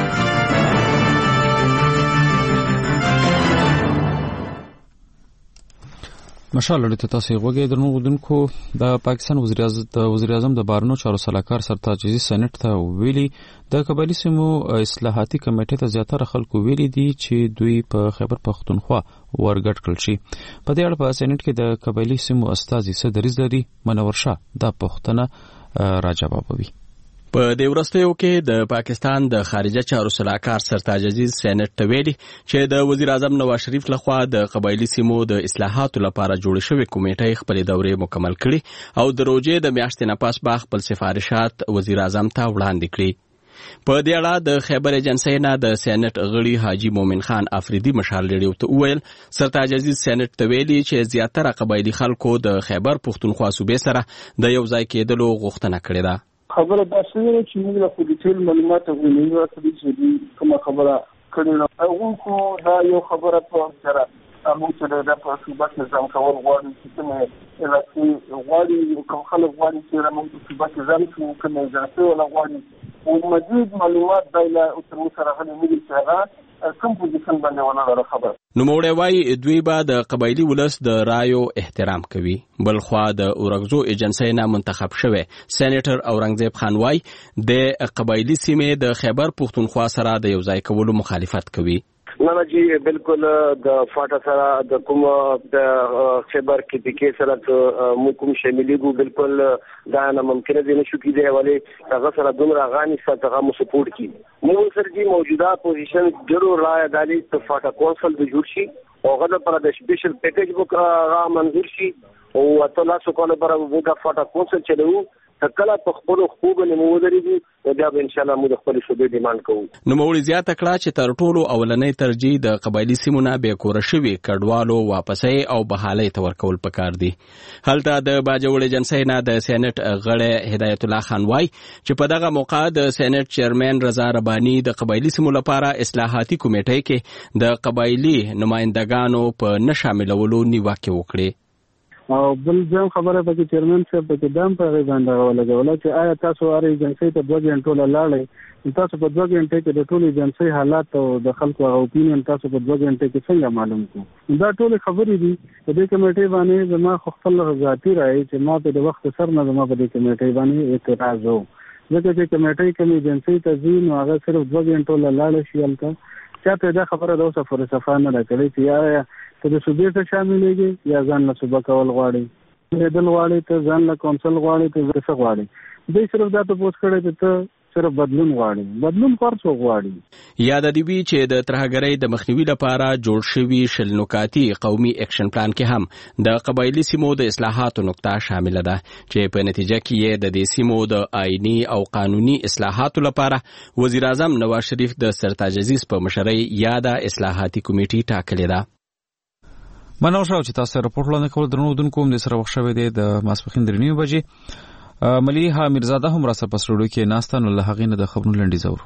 مشال لري تاسو غوږی درنو غوډونکو د پاکستان وزیر اعظم د وزیر اعظم د بارنو چارو سلاکار سرتاج عزیز سېنات ته ویلي د قبایلی سیمو اصلاحاتي کمیټې ته زیاتره خلکو ویلي دي چې دوی په خیبر پختونخوا ورګټ کړل شي. په دې اړه په سېنات کې د قبایلی سیمو استاذي صدریز لري منور شاه د پښتنه راجوابوي. په دې ورستیو کې د پاکستان د خارجه چارو سلاکار سرتاج عزیز سېنات ته ویلي چې د وزیر اعظم نواز شریف لخوا د قبایلی سیمو د اصلاحاتو لپاره جوړ شوی کمیټه خپل دورې مکمل کړي او د روزې د میاشتې نه پس به خپل سفارشات وزیر اعظم ته وړاندې کړي. په دې اړه د خیبر ایجنسی نه د سېنات غړي حاجی مومن خان افریدي مشال لري ته ویل سرتاج عزیز سېنات ته ویلي چې زیاتره قبایلی خلکو د خیبر پختونخوا صوبې سره د یو ځای کېدلو غوښتنه کړې ده. خبره دا شوه چې موږ له ډیټیل معلومات غوښتنه وکړو چې کومه خبره کړې نو هغه کو دا یو خبره په سره موږ چې دا په صوبه کې ځم کول غواړو چې څنګه الکه غواړي کوم خلک غواړي چې موږ په صوبه کې ځم چې کومه ځای ولا غواړي او مزید معلومات دایله او تر سره غلي ملي څنګه کوم پوزیشن باندې ونه خبر. نو موړی وای دوی به د قبایلی ولس د رایو احترام کوي. بل خو د اورګزو ایجنسی نه منتخب شوی سېنیټر اورنګزیب خان وای د قبایلی سیمې د خیبر پختونخوا سره د یو ځای کولو مخالفت کوي. نه نه جی بالکل د فاټا سره د کوم د خیبر کې د کې سره مو کوم شاملې ګو بالکل دا نه ممکن دي نشو کېدای ولی هغه سره دومره غاني ستغه مو سپورټ کی مو سر جی موجوده پوزیشن ضرور رائے عدالت د فاټا کونسل د جوړ شي او غدا پر د سپیشل پیکیج بک را منظور شي او اتلا سو کول پر وګه فاټا کونسل چلو کله په خپل خوب نه مو درېږي او دا به ان شاء الله موږ خپل شوبې ډیماند کوو. نو موري زیاته کړه چې تر ټولو اولنۍ ترجیح د قبایلی سیمونه به کور شوي کډوالو واپسې او بحالۍ تور کول پکار دي. هلته د باجوړ ایجنسی نه د سېنات غړی هدایت الله خان وای چې په دغه موقع د سېنات چیرمن رضا ربانی د قبایلی سیمو لپاره اصلاحاتي کمیټې کې د قبایلی نمائندګانو په نشاملولو نیوکه وکړه. او بل ځم خبره پکې چیرمن صاحب پکې دام په غوښنه ولګوله چې آیا تاسو اړ ایجنسی ته دوه غنټو لاړې تاسو په دوه غنټې کې د ټول ایجنسی حالات او د خلکو اپینین تاسو په دوه غنټې کې څنګه معلوم کو دا ټول خبرې دي په دې کمیټې باندې زما خپل ذاتي رائے چې ما په وخت سره نه زما په دې کمیټې باندې اعتراض وو ځکه چې کمیټې کوم ایجنسی ته ځین او هغه صرف دوه غنټو لاړې شي الته چاته دا خبره د اوسه فلسفه نه راکړي چې یا ته د صوبې ته شاملېږي یا ځان له صوبه کول غواړي لیدل غواړي ته ځان له کونسل غواړي ته څه غواړي دوی صرف دا ته پوښتنه کوي چې ته صرف بدلون غواړي. بدلون پرڅو غواړي. یاد دی وی چې د ترهګرۍ د مخنیوي لپاره جوړ شوی شل نکاتي قومي اکشن پلان کې هم د قبایلی سیمو د اصلاحاتو نقطه شامل ده چې په نتیجه کې د دې سیمو د آئینی او قانوني اصلاحاتو لپاره وزیر اعظم نواز شریف د سرتاج عزیز په مشرۍ یاده اصلاحاتي کمیټه ټاکلې ده. منو شو چې تاسو راپور لاندې کول درنو دونکو د سره وخت شوی دی د ماسپخین درنیو بجې ملیحه میرزاده هم را سره پسړو کې ناستانو له هغې نه د خبرونو لنډي زورو.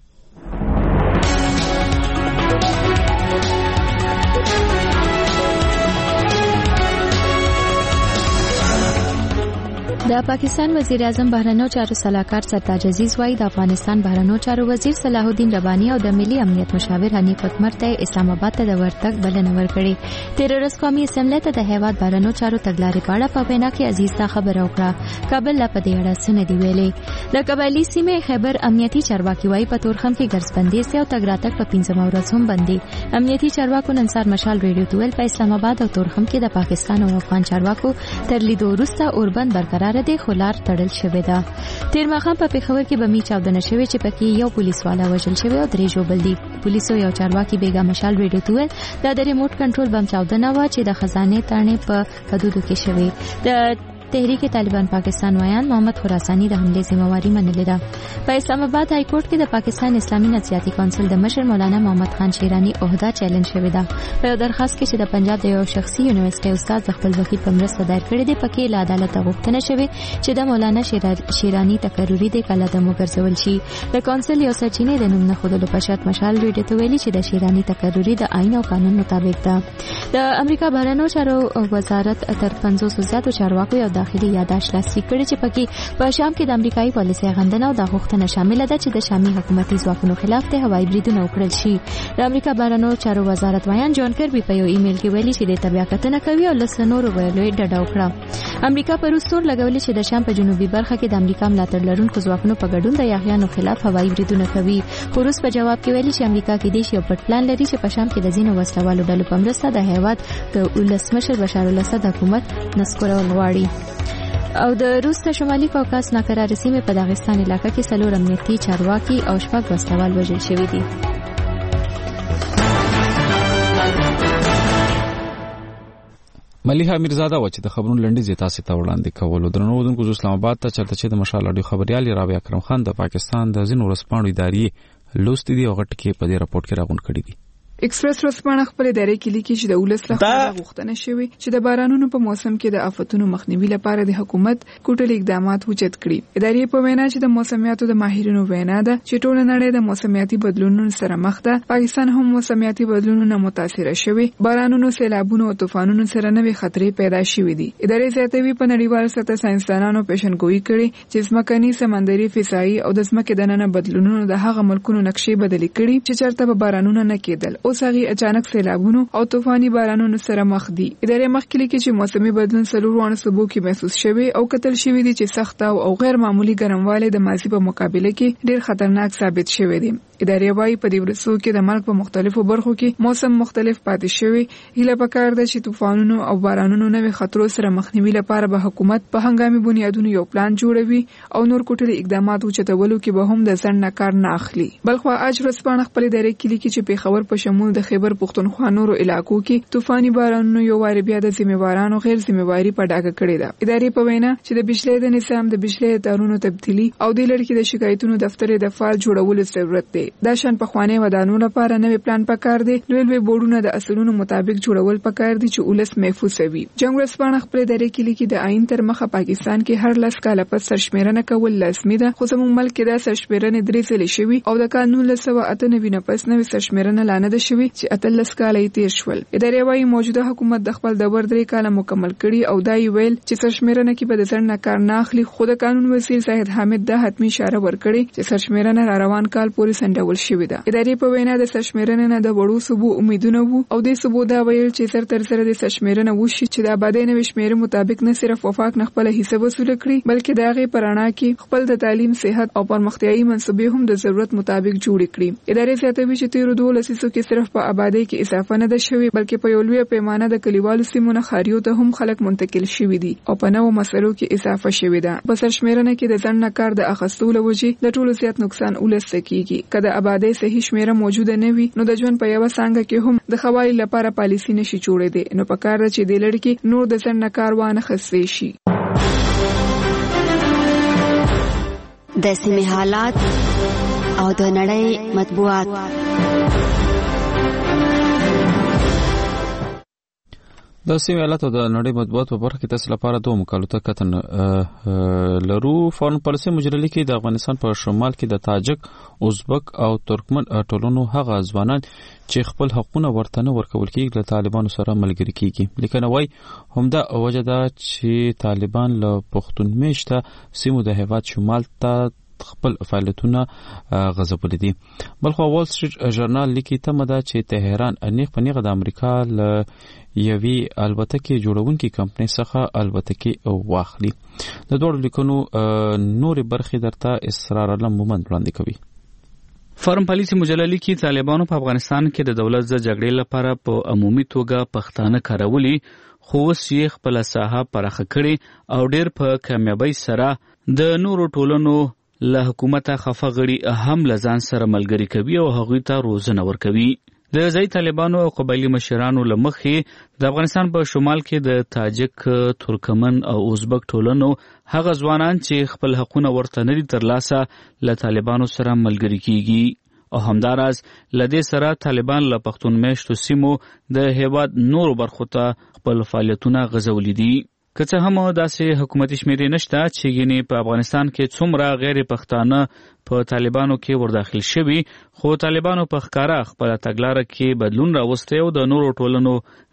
د پاکستان وزیر اعظم بهرنیو چارو سلاکار سرتاج عزیز وايي د افغانستان بهرنیو چارو وزیر صلاح الدین ربانی او د ملي امنیت مشاور حنیف اتمر ته اسلام آباد ته د ورتګ بلنه ورکړې. تیر ورځ قومي اسمبلی ته د هیواد بهرنیو چارو تګلارې په اړه په وینا کې عزیز ته خبره وکړه. کابل لا په دې اړه څه نه دی ویلي. د قبایلی سیمې خیبر امنیتي چارواکي وايي په تورخم کې ګرځبندي سي او تګ راتګ په پنځمه ورځ هم بندي. امنیتي چارواکو نن سهار مشال ریډیو ته ویل په اسلام آباد او تورخم کې د پاکستان او افغان چارواکو تر لیدو وروسته اوربند برقرار دی خو لار تړل شوې ده. تیر ماښام په پېښور کې بمي چاودنه شوې چې پکې یو پولیس والا وژل شوی او درې ژوبل دي. پولیسو یو چارواکي بیګا مشال ریډیو ته ویل دا د ریموټ کنټرول بم چاودنه وه چې د خزانې تاڼې په حدودو کې شوې. د تحریک طالبان پاکستان ویان محمد خراسانی د حمله ذمہواری منلې ده. په اسلام آباد های کورټ کې د پاکستان اسلامي نفسیاتي کونسل د مشر مولانا محمد خان شیرانی عہده چیلنج شوی ده. په یو درخواست کې چې د پنجاب د یو شخصي یونیورسيټي استاد د خپل وکیل په مرسته دایر کړی دی پکې له عدالت غوښتنه شوې چې د مولانا شیرانی تقرری د کله د مګرځول شي. د کونسل یو سرچینه د نوم نه خودلو په شرط مشال ریډیو ته ویلي چې د شیرانی تقرری د آئین او قانون مطابق ده. د امریکا بهرنیو چارو وزارت تر پنځوس زیاتو چارواکو یو داخلي یادداشت لاسلیک کړی چې پکې په شام کې د امریکایي پالیسۍ غندنه او د غوښتنه شامل ده چې د شامي حکومتي ځواکونو خلاف ته هوایي بریدونه وکړل شي. د امریکا بهرنیو چارو وزارت ویان جان کربي په یو ایمیل کې ویلي چې د تبعیه کتنه کوي او له نورو ویلو یې ډډه وکړه. امریکا پر روسور لګولې چې د شام په جنوبي برخه کې د امریکا ملاتړ لرونکو ځواکونو په ګډون د یاغیانو خلاف هوایي بریدونه کوي. خو روس په جواب کې ویلي چې امریکا کې د یو پټ پلان لري چې په شام کې د ځینو وسلوالو ډلو په مرسته د هیواد د ولسمشر بشار الاسد حکومت نسکورول غواړي. او د روس د شمالي کوکاس ناکراره سیمې په داغستان علاقه کې څلور امنیتي چارواکي او شپږ وسلوال وژل شوي دي. ملیحه میرزاده و چې د خبرونو لنډیز تاسو ته وړاندې کولو. درنو ودونکو اسلام آباد ته چرته چې د مشال اډیو خبريال رابعه اکرم خان د پاکستان د ځینو ورسپانو ادارې لوستي دي او غټ کې په دې راپورټ کې راغون کړی دي. ایکسپریس ورځپاڼه خپل ادارې کې لیکي چې د ولس لخوا غوښتنه شوې چې د بارانونو په موسم کې د آفتونو مخنیوي لپاره د حکومت کوټل اقدامات وجد کړي. ادارې په وینا چې د موسمیاتو د ماهرینو وینا ده چې ټول نړۍ د موسمیاتي بدلونونو سره مخ ده. پاکستان هم موسمیاتي بدلونونو متاثر شوی. بارانونو، سیلابونو او طوفانونو سره نوې خطرې پیدا شوې دي. ادارې زیاتوي په نړیوال سطح ساينسدانانو پیشنګوئی کړي چې ځمکني، سمندري، فضایي او د ځمکې دننه بدلونونو د هغه ملکونو نقشې بدلې کړي چې چرته به بارانونه نه کېدل. اوس هغه اچانک سیلابونو او طوفاني بارانونو سره مخ دي. ادارې مخکې لیکي چې موسمي بدلون څلور صوبو کې محسوس شوی او کتل شوی دي چې سخت او غیر معمولی ګرموالی د ماضي په مقابله کې ډیر خطرناک ثابت شوی دی. ادارې وايي په دې ورځو کې د ملک په مختلفو برخو کې موسم مختلف پاتې شوی. هیله پکار ده چې طوفانونو او بارانونو نوې خطرو سره مخنیوي لپاره به حکومت په هنګامي بنیادونو یو پلان جوړوي او نور کوټلي اقدامات وچتولو کې به هم د ځن نه کار نه اخلي. بلخو اج ورځپاڼه خپل ادارې کې لیکي چې پیښور په شمول د خیبر پختونخوا نورو علاقو کې طوفاني بارانونو یو واری بیا د ذمہوارانو غیر ذمہواری په ډاګه کړې ده. ادارې په وینا چې د بجلی د نظام د بجلی تارونو تبدیلی او د لړکی د شکایتونو دفتر د فعال جوړولو ضرورت دی. دا شان په خوانې ودانو لپاره نوې پلان پکار دی. لوی لوی بورډونه د اصولونو مطابق جوړول پکار دي چې ولس محفوظ وي. جنگ ورځپاڼه خپل ادارې کې لیکي د آئین تر مخه پاکستان کې هر لس کاله پس سرشمیرنه کول لازمي ده. خو زموږ ملک کې دا سرشمیرنه درې ځلې شوي او د قانون له سوه اته نوي نه پس نوې سرشمیرنه لا نه ده شوي چې اتلس کاله یې تیر شول. ادارې وايي موجوده حکومت د خپل دور درې کاله مکمل کړي او دا یې ویل چې سرشمیرنه کې به د ځن نه کار نه اخلي. خو د قانون وزیر زاهد حامد دا حتمی اشاره ورکړي چې سرشمیرنه را روان کال پورې ځنډول شوې ده. ادارې په وینا د سرشمیرنې نه د وړو صوبو امیدونه وو او د صوبو دا ویل چې سر تر سره د سرشمیرنه وشي چې د آبادۍ نوې شمیرې مطابق نه صرف وفاق نه خپل حصہ وصول کړي بلکې د هغې په رڼا کې خپل د تعلیم، صحت او پرمختیایي منصوبې هم د ضرورت مطابق جوړې کړي. ادارې زیاتوي چې تیرو دوه لسیزو کې صرف په آبادۍ کې اضافه نه ده شوې بلکې په یو لوی پیمانه د کلیوالو سیمو نه ښاریو ته هم خلک منتقل شوي دي او په نوو مسلو کې اضافه شوې ده. په سرشمیرنه کې د ځنډ نه کار د اخیستو له وجې د ټولو زیات نقصان ولس ته کیږي. که د آبادۍ صحیح شمیره موجوده نه وي نو د ژوند په یوه څانګه کې هم د ښه والي لپاره پالیسي نشي جوړېدی. نو پکار ده چې دې لړ کې نور د ځنډ نه کار وانخیستی شي. د سیمې حالات او د نړۍ مطبوعات. د سیمې حالات او د نړۍ مطبوعات په برخه کې تاسو لپاره دوه مقالو ته کتن لرو. فارن پالیسي مجله کې د افغانستان په شمال کې د تاجک، ازبک او ترکمن ټولنو هغه ځوانان چې خپل حقوقونه ورته نه ورکول کېږي له طالبانو سره ملګري کېږي. لیکنه وایي همدا وجه ده چې طالبان له پښتون میشته سیمو د هېواد شمال ته خپل فعالیتونه غځولي دي. بلخو وال سټریټ ژورنال لیکي تمه ده چې تهران انیق په نیغه د امریکا له یوې الوتکې جوړونکې کمپنۍ څخه الوتکې واخلي. د دوړو لیکنو نورې برخې درته اسرار علم مومند وړاندې کوي. فارن پالیسي مجله لیکي طالبانو په افغانستان کې د دولت د جګړې لپاره په عمومي توګه پښتانه کارولي خو اوس یې خپله ساحه پراخه کړې او ډېر په کامیابۍ سره د نورو ټولنو له حکومته خفه غړي هم له ځان سره ملګري کوي او هغوی ته روزنه ورکوي. د ځایي طالبانو او قبایلي مشرانو له مخې د افغانستان په شمال کې د تاجک، ترکمن او ازبک ټولنو هغه ځوانان چې خپل حقونه ورته نه دي ترلاسه له طالبانو سره ملګري کیږي او همداراز له دې سره طالبان له پښتون میشتو سیمو د هېواد نورو برخو ته خپل فعالیتونه غځولي دي. که څه هم داسې حکومتي شمیرې نشته چې ګینې په افغانستان کې څومره غیر پښتانه په طالبانو کې ورداخل شوي خو طالبانو په ښکاره خپله تګلاره کې بدلون راوستی او د نورو ټولنو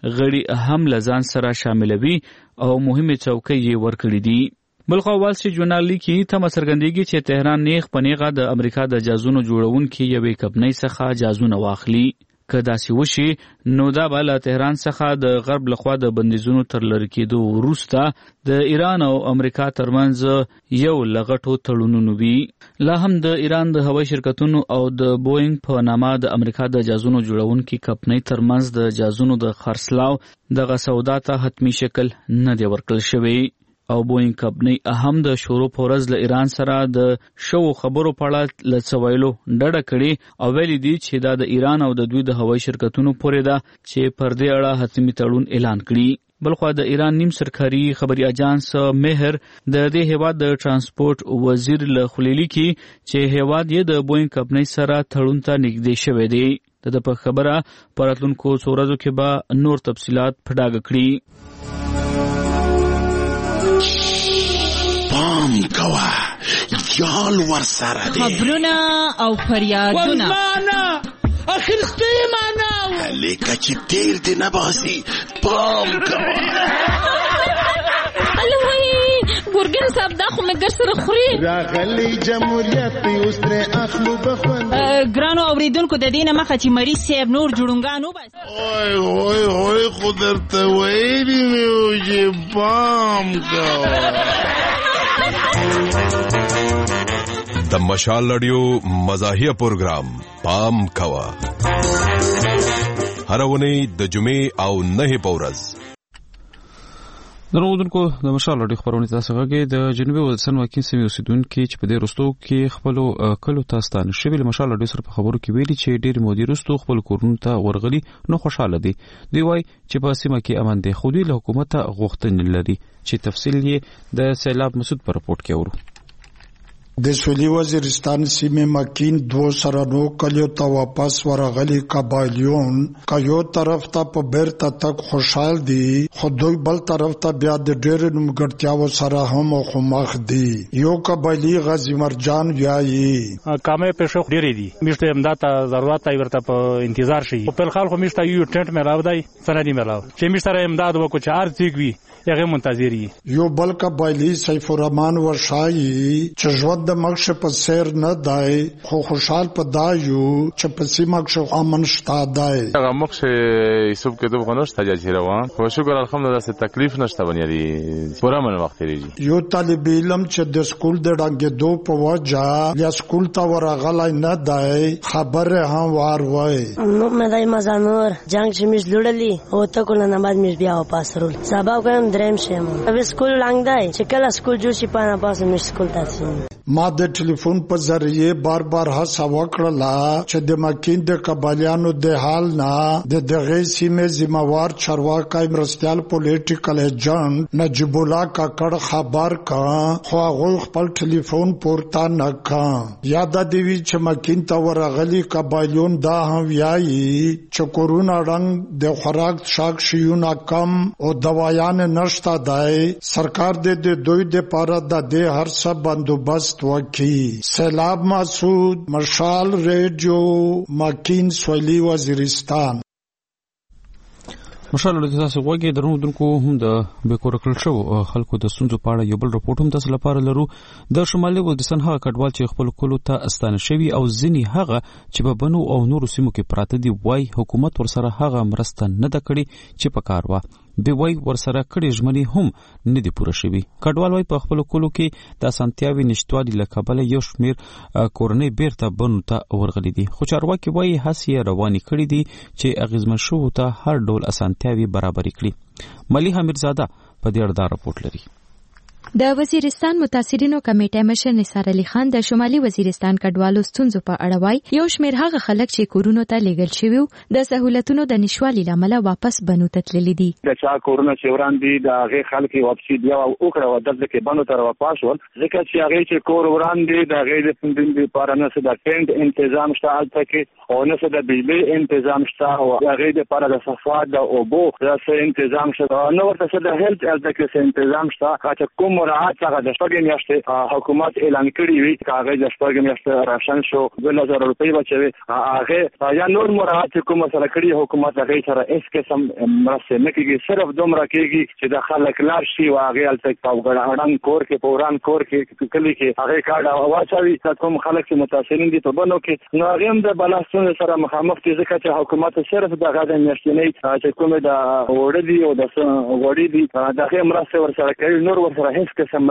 غړي هم له ځان سره شاملوي او مهمې چوکۍ یې ورکړي دي. بلخوا وال سټریټ ژورنال لیکي تمه څرګندېږي چې تهران نیغ په نیغه د امریکا د جازونو جوړونکي یوې کمپنۍ څخه جازونه واخلي. که داسې وشي نو دا به له تهران څخه د غرب لخوا د بندیزونو تر لرې کېدو وروسته د ایران او امریکا ترمنځ یو له غټو تړونونو وي. لا هم د ایران د هوایي شرکتونو او د بوینګ په نامه د امریکا د جازونو جوړونکي کمپنۍ ترمنځ د جازونو د خرڅلاو دغه سودا ته حتمي شکل نه دی ورکړل شوی او بوینګ کمپنۍ هم د شروع په ورځ له ایران سره د شوو خبرو په اړه له څه ویلو ډډه کړې او ویلي دي چې دا د ایران او د دوی د هوایي شرکتونو پورې ده چې پر دې اړه حتمي تړون اعلان کړي. بلخوا د ایران نیم سرکاري خبري اجانس مهر د دې هیواد د ترانسپورت وزیر له خولې لیکي چې هیواد یې د بوینګ کمپنۍ سره تړون ته نږدې شوی دی. د په خبره په راتلونکو څو ورځو کې به نور تفصیلات په ډاګه کړي. پام کوه جال ور سره دی خبرونه او فریادونه والله اخرسته معنا لیکه چې تیر دی نباسي پام کوه الوی ګورګن صاحب دا خو مګر سره خوري راغلی جمهوریت اوس تر اخلو بخوند ګرانو اوریدونکو د دینه مخه چې مریض صاحب نور جوړونګانو بس اوه اوه اوه خو درته ویلي مې چې پام کوه. د مشال رادیو مزاحیه پروګرام پام کوا هر ونی د جمعې او نه پورز دروودونکو د مشال رادیو خبرونه تاسو غږی د جنوبي وزیرستان واکین سیمې اوسیدونکو چې په دې رستو کې خپل کلو تاستان شویل مشال رادیو سره په خبرو کې ویلي چې ډېر مودي رستو خپل کورونو ته ورغلي نو خوشاله دي. دی وای چې په سیمه کې امن دي خو دوی له حکومت غوښتنې لري چې تفصیل یې د سیلاب مسعود پر رپورت کې ورو. د سویلي وزیرستان سیمې مکین دو سرانو کلیو ته واپس ورغلي قبایلیون که یو طرف ته په بیرته تک خوشحال دي خو دوی بل طرف ته بیا د ډېرو نیمګړتیاو سره هم مخامخ دي. یو قبایلي غازي مرجان وایي کامې پیښې ډېرې دي میشته امداد ته ضرورت دی ورته په انتظار شي په خپل خلکو میشته یو ټنټ مې راو دی سندي مې راو چې میشته امداد وکړو چې هر څوک وي هغه منتظر یو بل قبایلی سیف الرحمن ورشای چې ژوند د مخ په سیر نه دی خو خوشحال په دایو چې په سیمه کې امن شته دی هغه مخ یوسف کې دوه غنوش تاجر روان خو شکر الحمدلله څه تکلیف نشته ونیری پورا من وخت لري یو طالب علم چې د سکول د ډنګېدو په وجه یا سکول ته ورغلی نه دی خبره هم وار وای نو مې دای مزانور جنگ چې مش لړلی او ته کول نه بعد مش بیا واپس رول سبب کوم دریم شم او سکول لنګ دی چې کله سکول جوړ شي پانه پاس مش سکول تاسو ما د ټلیفون په ذریعے بار بار هڅه وکړه چې د مکین د قبایلیانو د حال نه د دغه سیمه ذمہوار چارواکي مرستيال پولیټیکل ایجنټ نجیب الله کاکړ خبر کا خو هغه خپل ټلیفون پورته نه کا یاد دی چې مکین ته ورغلي قبایلیون دا هم ویایي چې کورونا رنګ د خوراک شاک شیونه کم او دوايان نشته دی سرکار د دوی د پاره د دې هر څه بندوبست وکړي سیلاب مسعود مشال ریډیو مکین سویلی وزیرستان مشال له تاسو وګورئ درنو دونکو هم د بیکور کړل شو خلکو د سنځو پاړه یو بل رپورټ هم تاسو لپاره لرو د شمالي وزیرستان هغه کډوال چې خپل کولو ته استانه شوی او ځنی هغه چې په بنو او نورو سیمو کې پراته دي وای حکومت ورسره هغه مرسته نه د کړی چې په کار و دی وای ورسره کړي ژمنې هم نه دي پوره شوی کډوال وای په خپل کولو کې د سانتیاوي نشټوالي لکبل یو شمیر کورنۍ بیرته بنو ته ورغلي دي خو چارواکي وای هڅې رواني کړي دي چې اغیزمن شو ته هر ډول اسانتیاوي برابر کړي مليحه میرزاده په دې اړه راپورټ لري د وزیرستان متاثرینو کمیټې مشر نثار علي خان د شمالي وزیرستان کډوالو ستونزو په اړه وایي یو شمېر هغه خلک چې کورونو ته لیږل شوي د سہولتونو د نشوالي له امله واپس بنو ته تللي دي د چا کورونه چې وړاندې د هغې خلک یې واپسي بیا وکړه دلته کې بنو ته راواپس شول ځکه چې هغې چې کور وړاندې د هغې د دپاره نه څه د ټینټ انتظام شته هلته کې او نه څه د بجلۍ انتظام شته او د هغې دپاره د صفا د اوبو دا څه انتظام شته نه ورته څه د هیلت هلته کې څه انتظام شته چې کوم مراعات هغه د شپږ میاشتې حکومت اعلان کړی وي چې هغه د شپږ میاشتې راشن شو دوه زره روپۍ بچوي هغه یا نور مراعات کوم سره کړی حکومت هغه سره هیڅ قسم مرسته نه کوي صرف دومره کوي چې د خلک لار شي او هغه الته پاوګړ اړن کور کې پوران کور کې کلی کې هغه کارډ واچوي چې کوم خلک چې متاثرین دي په بنو کې نو هغه هم د بلاستون سره مخامخ دي ځکه چې حکومت صرف د غاډه میاشتنۍ چې کوم د وړ دي او د وړي دي دغه مرسته ورسره کوي نور ورسره هیڅ قسم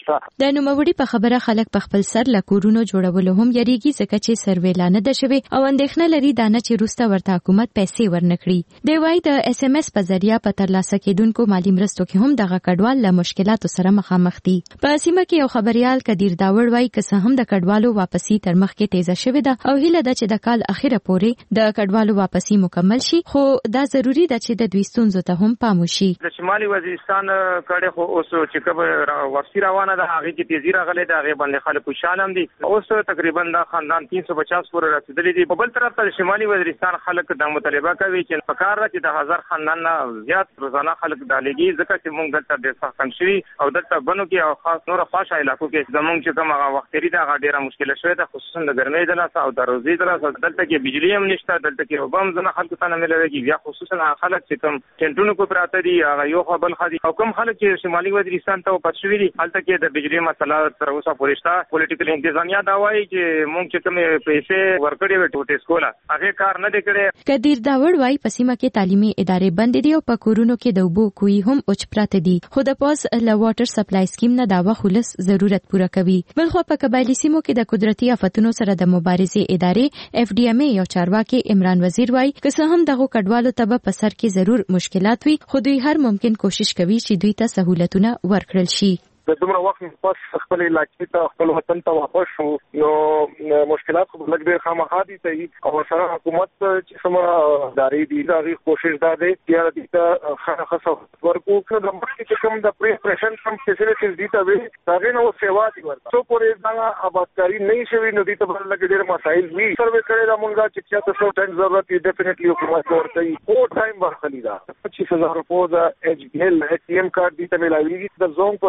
د نوموړي په خبره خلک په خپل سر له کورونو جوړولو هم یریږي ځکه چې سروې لا نه ده شوې او اندېښنه لري دا نه چې وروسته ورته حکومت پیسې ورنکړي دی وایي د اس ام اس په ذریعه په ترلاسه کېدونکو مالي مرستو کې هم دغه کډوال له مشکلاتو سره مخامخ دي په سیمه کې یو خبريال کدیر داوړ وایي که څه هم د کډوالو واپسی تر مخکې تیزه شوې ده او هیله ده چې د کال اخیره پورې د کډوالو واپسی مکمل شي خو دا ضروری ده چې د دوی ستونزو ته هم پام وشي د شمالي وزیرستان کډه خو اوس چې کوم واپسی روانه ده هغه کې تیزی راغله ده هغه باندې خلک خوشاله هم دي اوس تقریبا دا خاندان تین سو پچاس پورې رسیدلي دي په بل طرف ته شمالي وزیرستان خلک د مطالبه کوي چې په کار راځي د هزار خاندان نه زیات روزانه خلک دالېږي ځکه چې موږ دلته ډېر سخت کم شوي او دلته بنو کې او خاص نور خاصه علاقو کې زموږ چې کوم هغه وخت لري دا ډېره مشکله شوې ده خصوصا د ګرمۍ د لاسه او د روزي د لاسه دلته کې بجلی هم نشته دلته کې اوبه هم ځنه خلکو ته نه ملويږي بیا خصوصا خلک چې کوم ټینټونو کو پراته دي هغه یو خبل خدي او کوم خلک چې شمالي وزیرستان ته پاتشوي دي هلته کې د بجلی مسله تر اوسه پورې شته پولیټیکل انتظامیه دا وایي چې موږ چې کوم پیسې ورکړې وې ټوټې سکولا هغه کار نه دی کړی کدیر داوړ وایي په سیمه کې تعلیمي ادارې بند دي او په کورونو کې د اوبو کوي هم اوچ پراته دي خو د پاس له واټر سپلای سکیم نه داوا خلص ضرورت پوره کوي بلخو په قبایلی سیمو کې د قدرتي آفتونو سره د مبارزې ادارې اف ډي ام ای یو چارواکي عمران وزیر وایي که څه هم دغه کډوالو ته په سر کې ضرور مشکلات وي خو دوی هر ممکن کوشش کوي چې دوی ته سہولتونه ورکړل شي د دومره وخت پس خپل علاقې ته خپل وطن ته واپس شو نو مشکلات خو لږ ډېر خامخا دي ته او سره حکومت چې سم داري دي دا غي کوشش دا دی چې دې ته خاصه ورکو چې د مخکې چې کوم د پریپریشن سم فیسیلیټیز دي ته وي دا نو سیوا دي ورته څو پورې دا آبادکاری نه شوي نو دې ته بل لږ ډېر مسایل وي سروې کړي دا مونږه چې چې تاسو ټایم ضرورت دی ډیفینیټلی حکومت ورته او ټایم ورخلی دا پچیس هزار روپو دا ایچ ډي ایل ای ټي ایم کارت دي ته ملایوي د زون په سیم باندې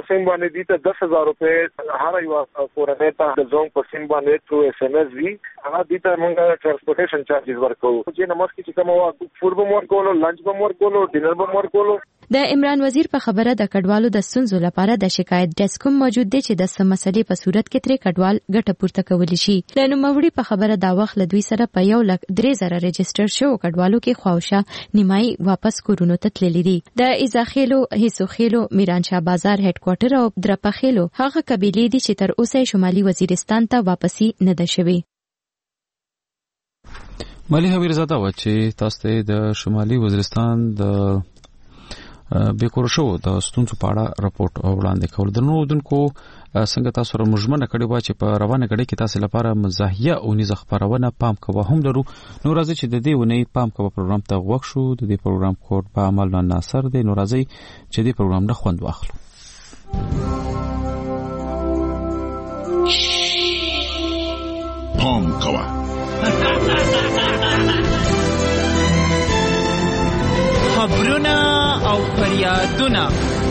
باندې دي ته دس هزار روپۍ هر یو کورنۍ ته د زونګ په سیم باندې تھرو اس ام اس وی هغه دي ته موږ ټرانسپورټیشن چارجز ورکو چې نو مخکې چې کوم وخت فود به ورکولو لنچ به ورکولو ډینر به ورکولو. د عمران وزیر په خبره د کډوالو د ستونزو لپاره د شکایت ډیسک موجود دی چې د سم مسلې په صورت کې ترې کډوال ګټه پورته کولی شي. د نوموړي په خبره دا وخت له دوی سره په یو لک درې زره رجسټر شو کډوالو کې خواوشا نیمای واپس کورونو ته تللي دي. د ایزاخیلو هیڅوخیلو میرانشاه بازار هډ کوارټر او درپخیلو هغه قبیلې دي چې تر اوسه شمالي وزیرستان ته واپسی نه ده شوې. مالی حویرزاده و چې تاسو ته د شمالي وزیرستان د بیکور شو د ستونزو په اړه راپورټ وړاندې کول. د نورو دونکو څنګه تاسو سره مجمنه کړي و چې په روانه غړي کې تاسو لپاره مزاحیه او نيزه خبرونه پام کوه هم لرو. نو راځي چې د دې ونې پام کوه پروګرام ته وښ شو. د دې پروګرام کوډ په عمل نه ناصر دی. نو راځي چې دې پروګرام نه خوند واخلو. پام کوه خبرونه او فریادونه.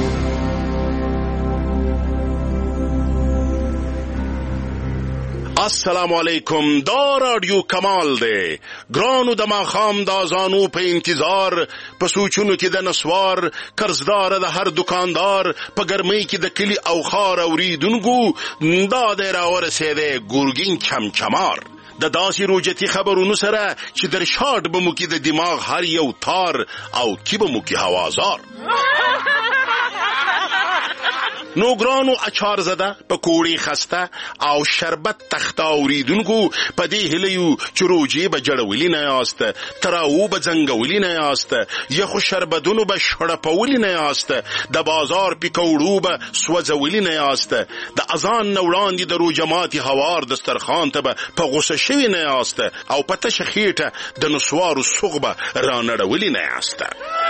السلام علیکم. دا رادیو کمال دی. ګرانو د ماښام د اذانو په انتظار په سوچونو کې د نسوار قرضدار د هر دکاندار په ګرمۍ کې د کلی او خار اوریدونکو دا دی راورسېدی ګورګین چمچمار د داسې روجتي خبرونو سره چې در شاټ به مو کې د دماغ هر یو تار او کی به مو کې هوازار. نو ګرانو اچار زده پکوړې خسته او شربت تخته اوریدونکو په دې هلیو چې روجې به جړولې نه یاست تراو به ځنګولې نه یاست یخو شربتونو به شړپولې نه یاست د بازار پکوړو به سوځولې نه یاست د اذان نه وړاندې د روجماتي هوار دسترخوان ته به په غوسه شوي نه یاست او په تشه خېټه د نسوارو سوغ به رانړولې نه یاست.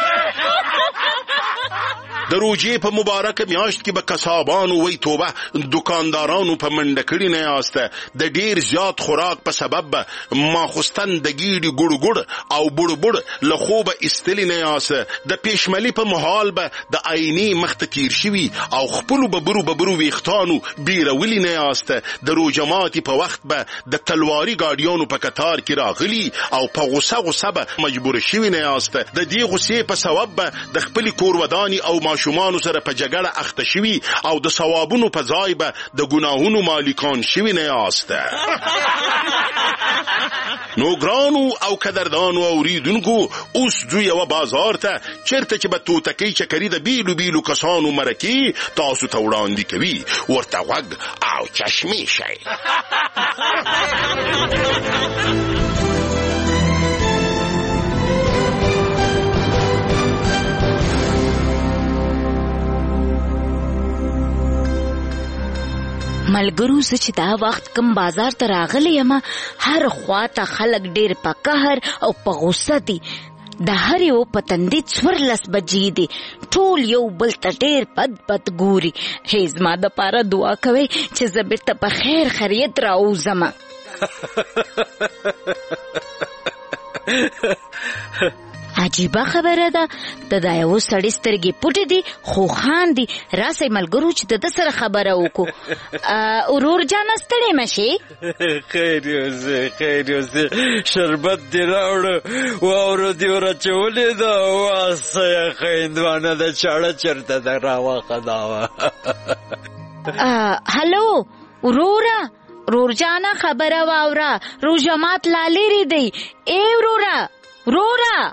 د روجې په مبارک میاشت کې به کسابانو وی توبه دکاندارانو په منډه کړي نه یاست. د ډیر زیات خوراک په سبب ماخوستن د ګیډي ګړ ګړ او بړ بړ له خوبه ایستلی نه یاست. د پیشملي په محال به د آینې مخته تیر شوي او خپلو ببرو ببرو ویښتانو بیرولي نه یاست. د روجماتي په وخت به د تلواري ګاډیانو په کتار کې راغلي او په غوسه غوسه به مجبور شوي نه یاست. د دې غوسې په سبب به د خپلې کورودانې او ماشومانو سره په جګړه اخته شوي او د ثوابونو په ځای به د ګناهونو مالکان شوي نه یاست. نو ګرانو او قدردانو اوریدونکو اوس ځو یوه بازار ته چېرته چې به توتکۍ چکري د بیلو بیلو کسانو مرکې تاسو ته وړاندې کوي. ورته غوږ او چشمې شئ. ملګرو زه چې دا وخت کم بازار ته راغلی یم هر خواته خلک ډیر په قهر او په غوسه دي. د هر یو په تندي څوارلس بجې دي. ټول یو بل ته ډیر بد بد ګوري. هی زما دپاره دعا کوئ چې زه بیرته په خیر خیریت راوځم. عجیبه خبره ده د دا یو سړي سترګې پټې دي خو خاندي. راسئ ملګرو چې د ده سره خبره وکړو. ورور جانه ستړی مه شې. خیر یوسې خیر یوسې شربت دې راوړه واوره دې ورچولې ده واسه یخه هندوانه ده چاړه چېرته ده راواخه دا وه. هلو وروره ورور جانه خبره واوره روژه مات لا لرې دی. ای وروره وروره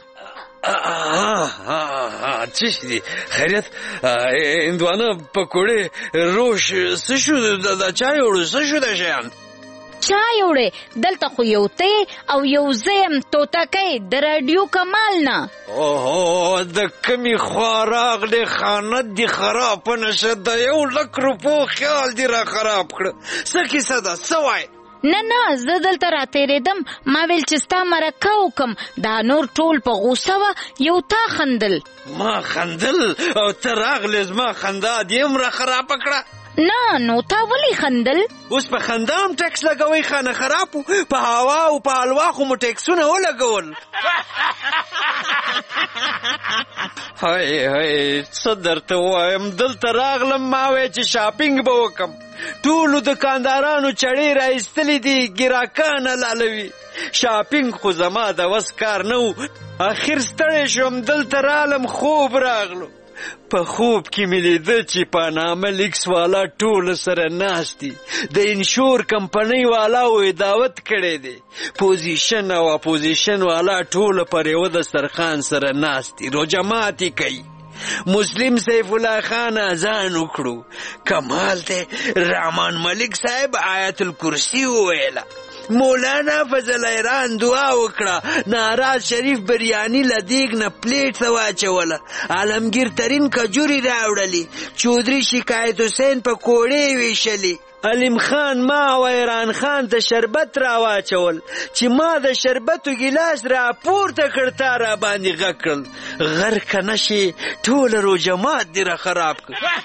څه دي خیریت هندوانه پکوړې روش څه شو دا چا یوړو څه شو دا شیان چا یوړې دلته خو یو ته او یو زم توتکۍ د رادیو کمال نه. اوهو د کمی خوا راغلی خانت دی خراب په نشه د یو لک روپو خیال دی را خراب کړه. څه کیسه ده څه وایې؟ نه نه زه دلته راتېرېدم ما ویل چې ستا مرکه وکم دا نور ټول په غوسه وه یو تا خندل. ما خندل او ته راغلې زما خندا دې هم را خرابه کړه. نه نو تا ولې خندل؟ اوس په خندا هم ټکس لګوئ خانه خراب و په هوا او په حلوا خو مو ټکسونه ولګول. هاي هاي څه درته وایم دلته راغلم ما وی چې شاپینګ به وکم ټولو دکاندارانو چړې راایستلې دي ګراکان لالوي شاپینګ خو زما د وس کار نه و اخر ستړی شوم دلته رالم خوب راغلو په خوب کې مې لیده چې پانامه لیکس والا ټول سره ناست دي د انشور کمپنۍ والا وې دعوت کړی دی پوزیشن او اپوزیشن والا ټول پر یوه دسترخوان سره ناست دي روژه ماتې کوي مسلم سیف الله خان اذان وکړو کمال دی رحمان ملک صاحب آیت الکرسی وویله مولانا فضل ایران دعا وکړه ناراض شریف بریانی لدیګ نه پلیټ ته واچوله عالمگیر ترین کجوري راوړلې چودري شکایت حسین په کوړې ویشلې علیم خان ما او ایران خان ته شربت را واچول چې ما د شربتو ګیلاس را پورته کړ تا را باندې غږ کړل غر که نشي ټوله روژه مات دې را خراب کړ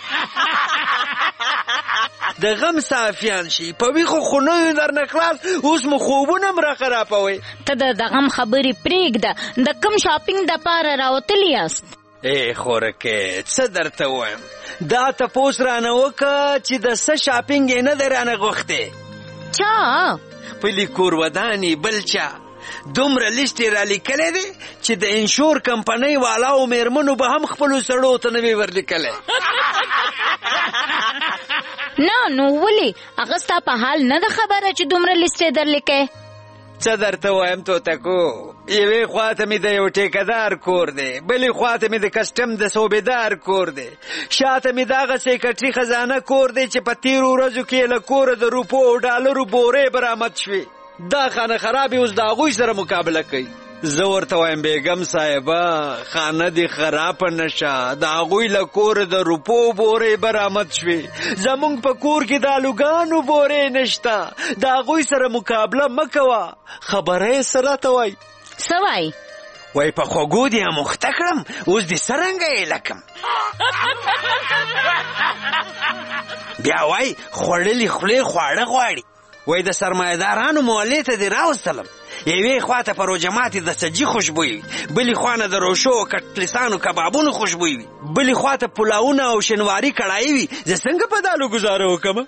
د غم صافیان شي په ویښو خونیو درنه خلاص اوس مو خوبونه هم را خرابوئ ته د غم خبرې پرېږده د کوم شاپینګ دپاره راوتلي یاست ای خورکې څه درته وایم دا تپوس رانه وکړه چې د څه شاپینګ یې نه دی رانه غوښتی چا پلي کور ودانې بل چا دومره لیست یې رالیکلی دی چې د انشور کمپنۍ والاو میرمنو به هم خپلو سړو ته نه وي ورلیکلی نه نو ولې هغه ستا په حال نه ده خبره چې دومره لیست یې درلیکی څه درته وایم توتکو یوې خواته مې د یو ټیکهدار کور دی بلې خواته مې د کسټم د صوبېدار کور دی شاته مې د هغه سیکرټري خزانه کور دی چې په تېرو ورځو کې له کوره د روپو او ډالرو بورې برآمد شوې دا خانه خرابې اوس د هغوی سره مقابله کوي زه ورته وایم بیګم صاحبه خانه دې خرابه نشه د هغوی له کوره د روپو بورې برآمد شوې زمونږ په کور کې د الوګانو بورې نشته د هغوی سره مقابله مه کوه خبره یې څه راته وایي څه وایي وای په خوږو دې اموخته کړم اوس دې څرنګه یې لکم بیا وای خوړلې خولې خواړه غواړي وای د سرمایهدارانو محلې ته دې راوستلم یوې خواته په روژه ماتې د سجي خوشبوی وي بلې خوا نه د روشو او کټلسانو کبابونو خوشبوی وي بلې خواته پلاونه او شنواري کړایي وي زه څنګه په دالو ګزاره وکړم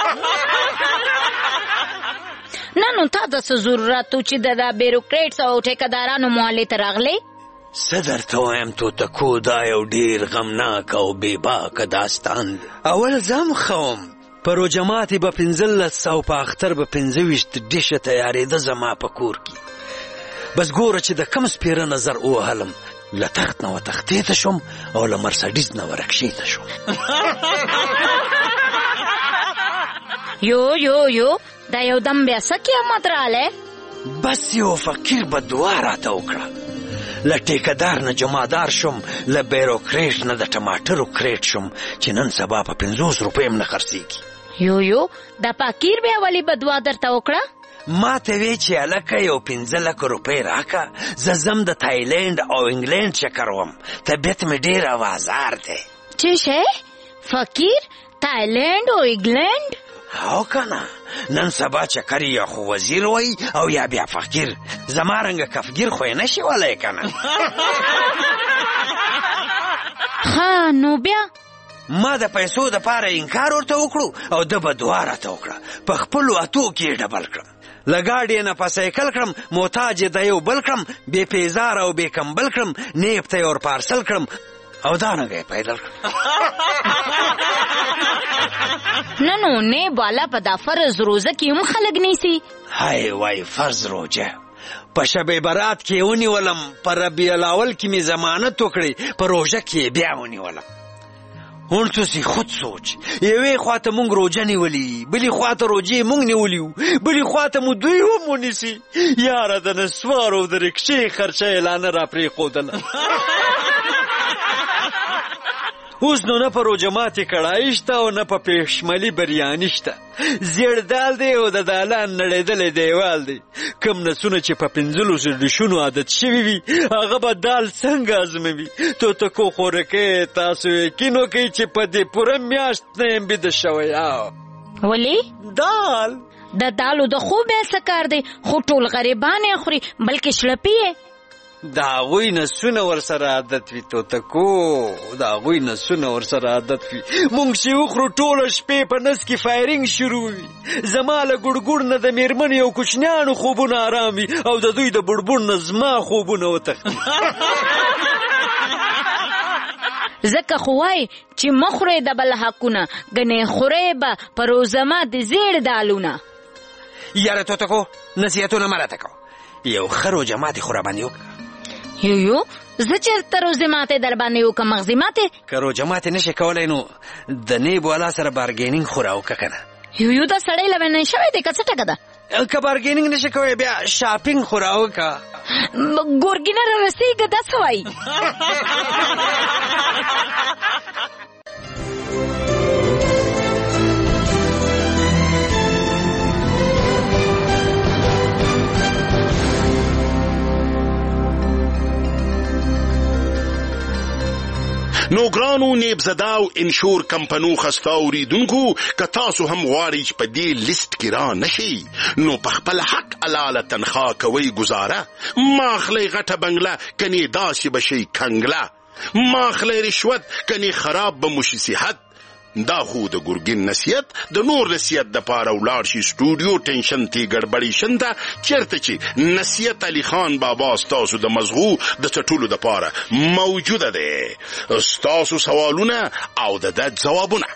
نه نو تا د څه ضرورت و چې د بیروکریټس او ټیکهدارانو محلې ته راغلی څه درته وایم توتکو دا یو ډېر غمناک او بېباکه داستان دی اول زه هم ښه وم په روژه ماتې به پنځلس او په اختر به پنځه ویشت ډیشه تیارېده زما په کور کې بس ګوره چې د کم سپېره نظر ووهلم له تخت نه وتښتېته شوم او له مرسډیز نه ورکښېته شوم یو یو یو دا یو دم بیا څه قیامت رالی بس یو فقیر به دعا راته وکړه له ټیکهدار نه جمعدار شوم له بیروکریټ نه د ټماټرو کریټ شوم چې نن سبا په پنځوس روپۍ هم نه خرڅېږي یو یو دا فقیر بیا ولې بدوا درته وکړه ما ته وی چې هلکه یو پنځه لکه روپۍ راکه زه ځم د تایلنډ او انګلینډ چکر وم طبیعت مې ډېر اوازار دی څه شی فقیر تایلنډ او انګلینډ او کنه نن سبا چکر یا خو وزیر وای او یا بیا فقیر زما رنګه کفگیر خو یې نشي ولی کنه ها نو بیا ما د پیسو د پاره انکار ورته وکړو او د به دعا راته وکړه په خپلو اتو کې ډبل کړم له ګاډۍ نه په سایکل کړم محتاج د یو بل کړم بې پیزار او بې کمبل کړم نیب ته یې ور پارسل کړم او دارنګه یې پیدل کړم نه نو نیب والا په دا فرض روزه کې هم خلک نیسي های وای فرض روزه په شب برات کې ونیولم په ربیع الاول کې مې ضمانت وکړی په روژه کې بیا ونیولم هون تو سی خود سوچ یوې خواته مونږ روژه نیولي بلې خواته روژې مونږ نیولي وو بلې خواته مو دوی هم ونیسي یاره د نسوارو او د رکشې خرچه یې لا نه را پرېښودله اوس نو نه په روژه ماتې کړایي شته او نه په پېشملي بریاني شته زیړ دال دی او د دالان نړېدلی دیوال دی کم نسونه چې په پنځلسو ډشونو عادت شوي وي هغه به دال څنګه ازموي توتکو خورکۍ تاسو یقین وکئ چې په دې پوره میاشت نه یم بیده شوی ولې دال د دالو د خوب بیا څه کار دی خو ټول غریبان یې خوري بلکې شړپي یې دا غوی نسونه ورسره عادت وي توتکو دا غوی نسونه ورسره عادت وي مونږ چې وخورو ټوله شپې په نس کې فایرینګ شروع وي زما له ګوړګوړ نه د میرمنې او کوچنیانو خوبونه آرام وي او د دوی د بړبړ نه زما خوبونه وتښتي ځکه خو وایي چې مه خورئ د بل حقونه ګنې خورئ به په روزما د زیړ دالونه یاره توتکو نصیحتونه مه راته کوه یو ښه روژه ماتې خو راباندې وکړه یو یو زه چېرته روژې ماتې در باندې وکړم مغزي ماتې که روژه ماتې نه شي کولی نو د نیب والا سره بارګینینګ خو راوکړه که نه یو یو دا سړی لوینه شوی دی که څه ټکه ده که بارګینینګ نه شي کوی بیا شاپینګ خو راوکړه ګورګینه را رسېږه دا څه وایي نو ګرانو نیبزده او انشور کمپنو خسته اوریدونکو که تاسو هم غواړئ چې په دې لیست کې را نشئ نو په خپل حق حلاله تنخوا کوئ ګزاره ما اخلئ غټه بنګله کنې داسې به شئ کنګله ما اخلئ رشوت کنې خراب به مو شي صحت دا خو د ګرګین نصیحت د نور نصیحت دپاره ولاړ شي سټوډیو ټینشن تی ګډبډي شنته چیرته چې نصیحت علي خان بابا ستاسو د مزغو د چټولو دپاره موجوده دی ستاسو سوالونه او د ده ځوابونه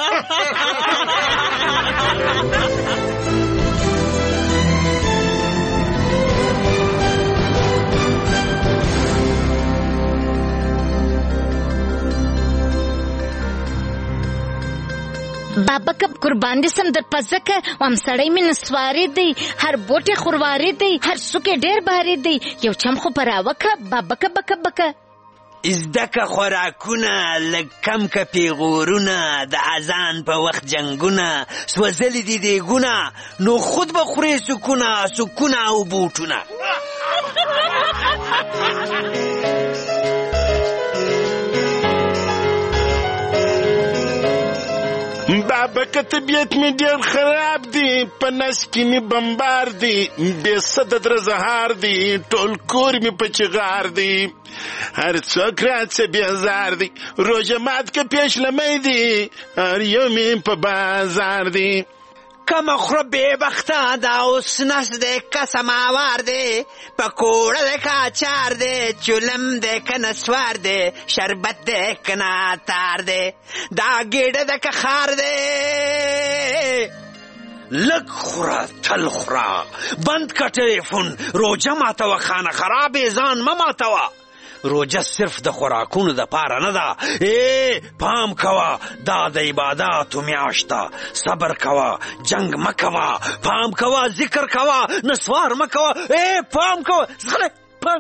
بابا کب قربان دي سم در پزکه وام سړی مې نسواري دی هر بوټي خورواري دی هر څوکې ډېر باري دی یو چم خو پراوکه بابا کب بکه بکه ازدکه خوراکونه لږ کم که پیغورونه د اذان په وخت جنګونه سوځلي دي دیګونه نو خود به خورې سکونه سکونه او بوټونه بابا که طبیعت می ډېر خراب دی په نس کې می بمبار دی بې صده در زهار دی ټول کور می په چغار دی هر څوک راڅه بیزار دی روژه مات که پیشلمی دی هر یو می په بازار دی کم خوره بې بخته دا اوس نس دی قسم آوار دی پکوړه دی که اچار دی چولم دی که نسوار دی شربت دی که ناتار دی دا ګېډه دی که خار دی لږ خوره تل خوره بند که ټلیفون روژه ماتوه خانه خرابې ځان مه ماتوه روجه صرف د خوراکونو د پاره نه ده ای پام کوه دا د عباداتو میاشت ده صبر کوه جنگ مه کوه پام کوه ذکر کوه نسوار مه کوه ای پام کوه زغلی پام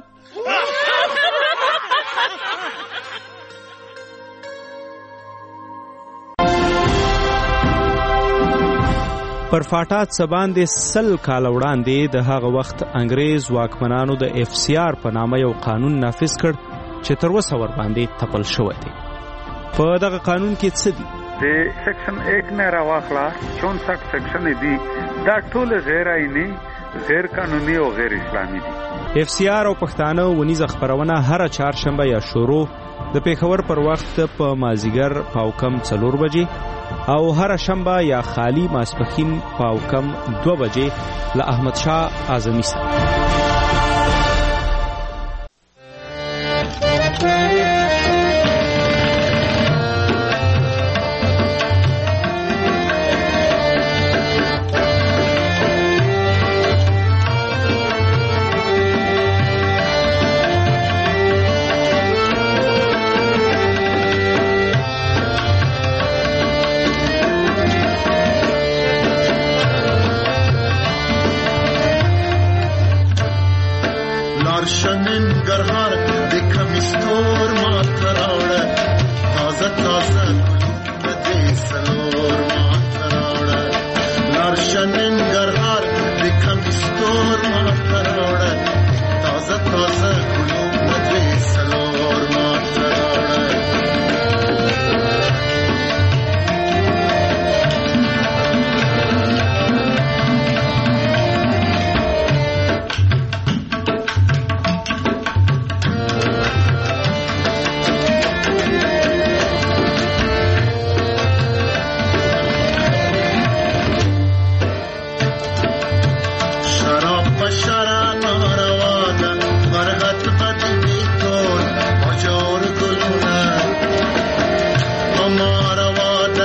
پر فاټات سباندې سل کال وړاندې د هغه وخت انګریز واکمنانو د اف سی آر په نامه یو قانون نافذ کړ چې تر اوسه ورباندې تپل شوی دی په دغه قانون کې څه دي د سیکشن ایک نه راواخلا چونسठ سیکشن دي دا ټول غیر آئینی غیر قانوني او غیر اسلامي دي اف سی آر او پښتانه ونیزه خبرونه هر چهارشنبه یا شروع د پیښور پر وخت په مازیګر پاوکم څلور بجې او هر شنبه یا خالی ماسپخین پاوکم دو بجې له احمد شاه اعظمي سره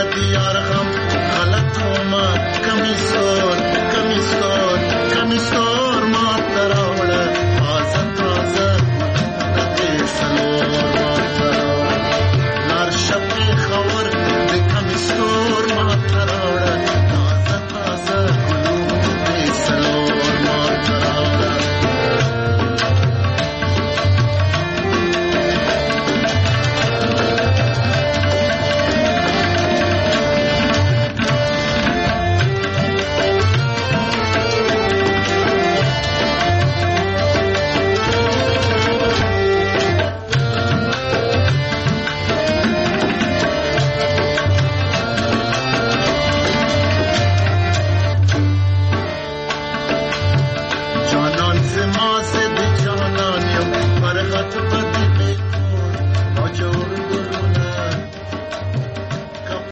یار غم غلط ما کمی سو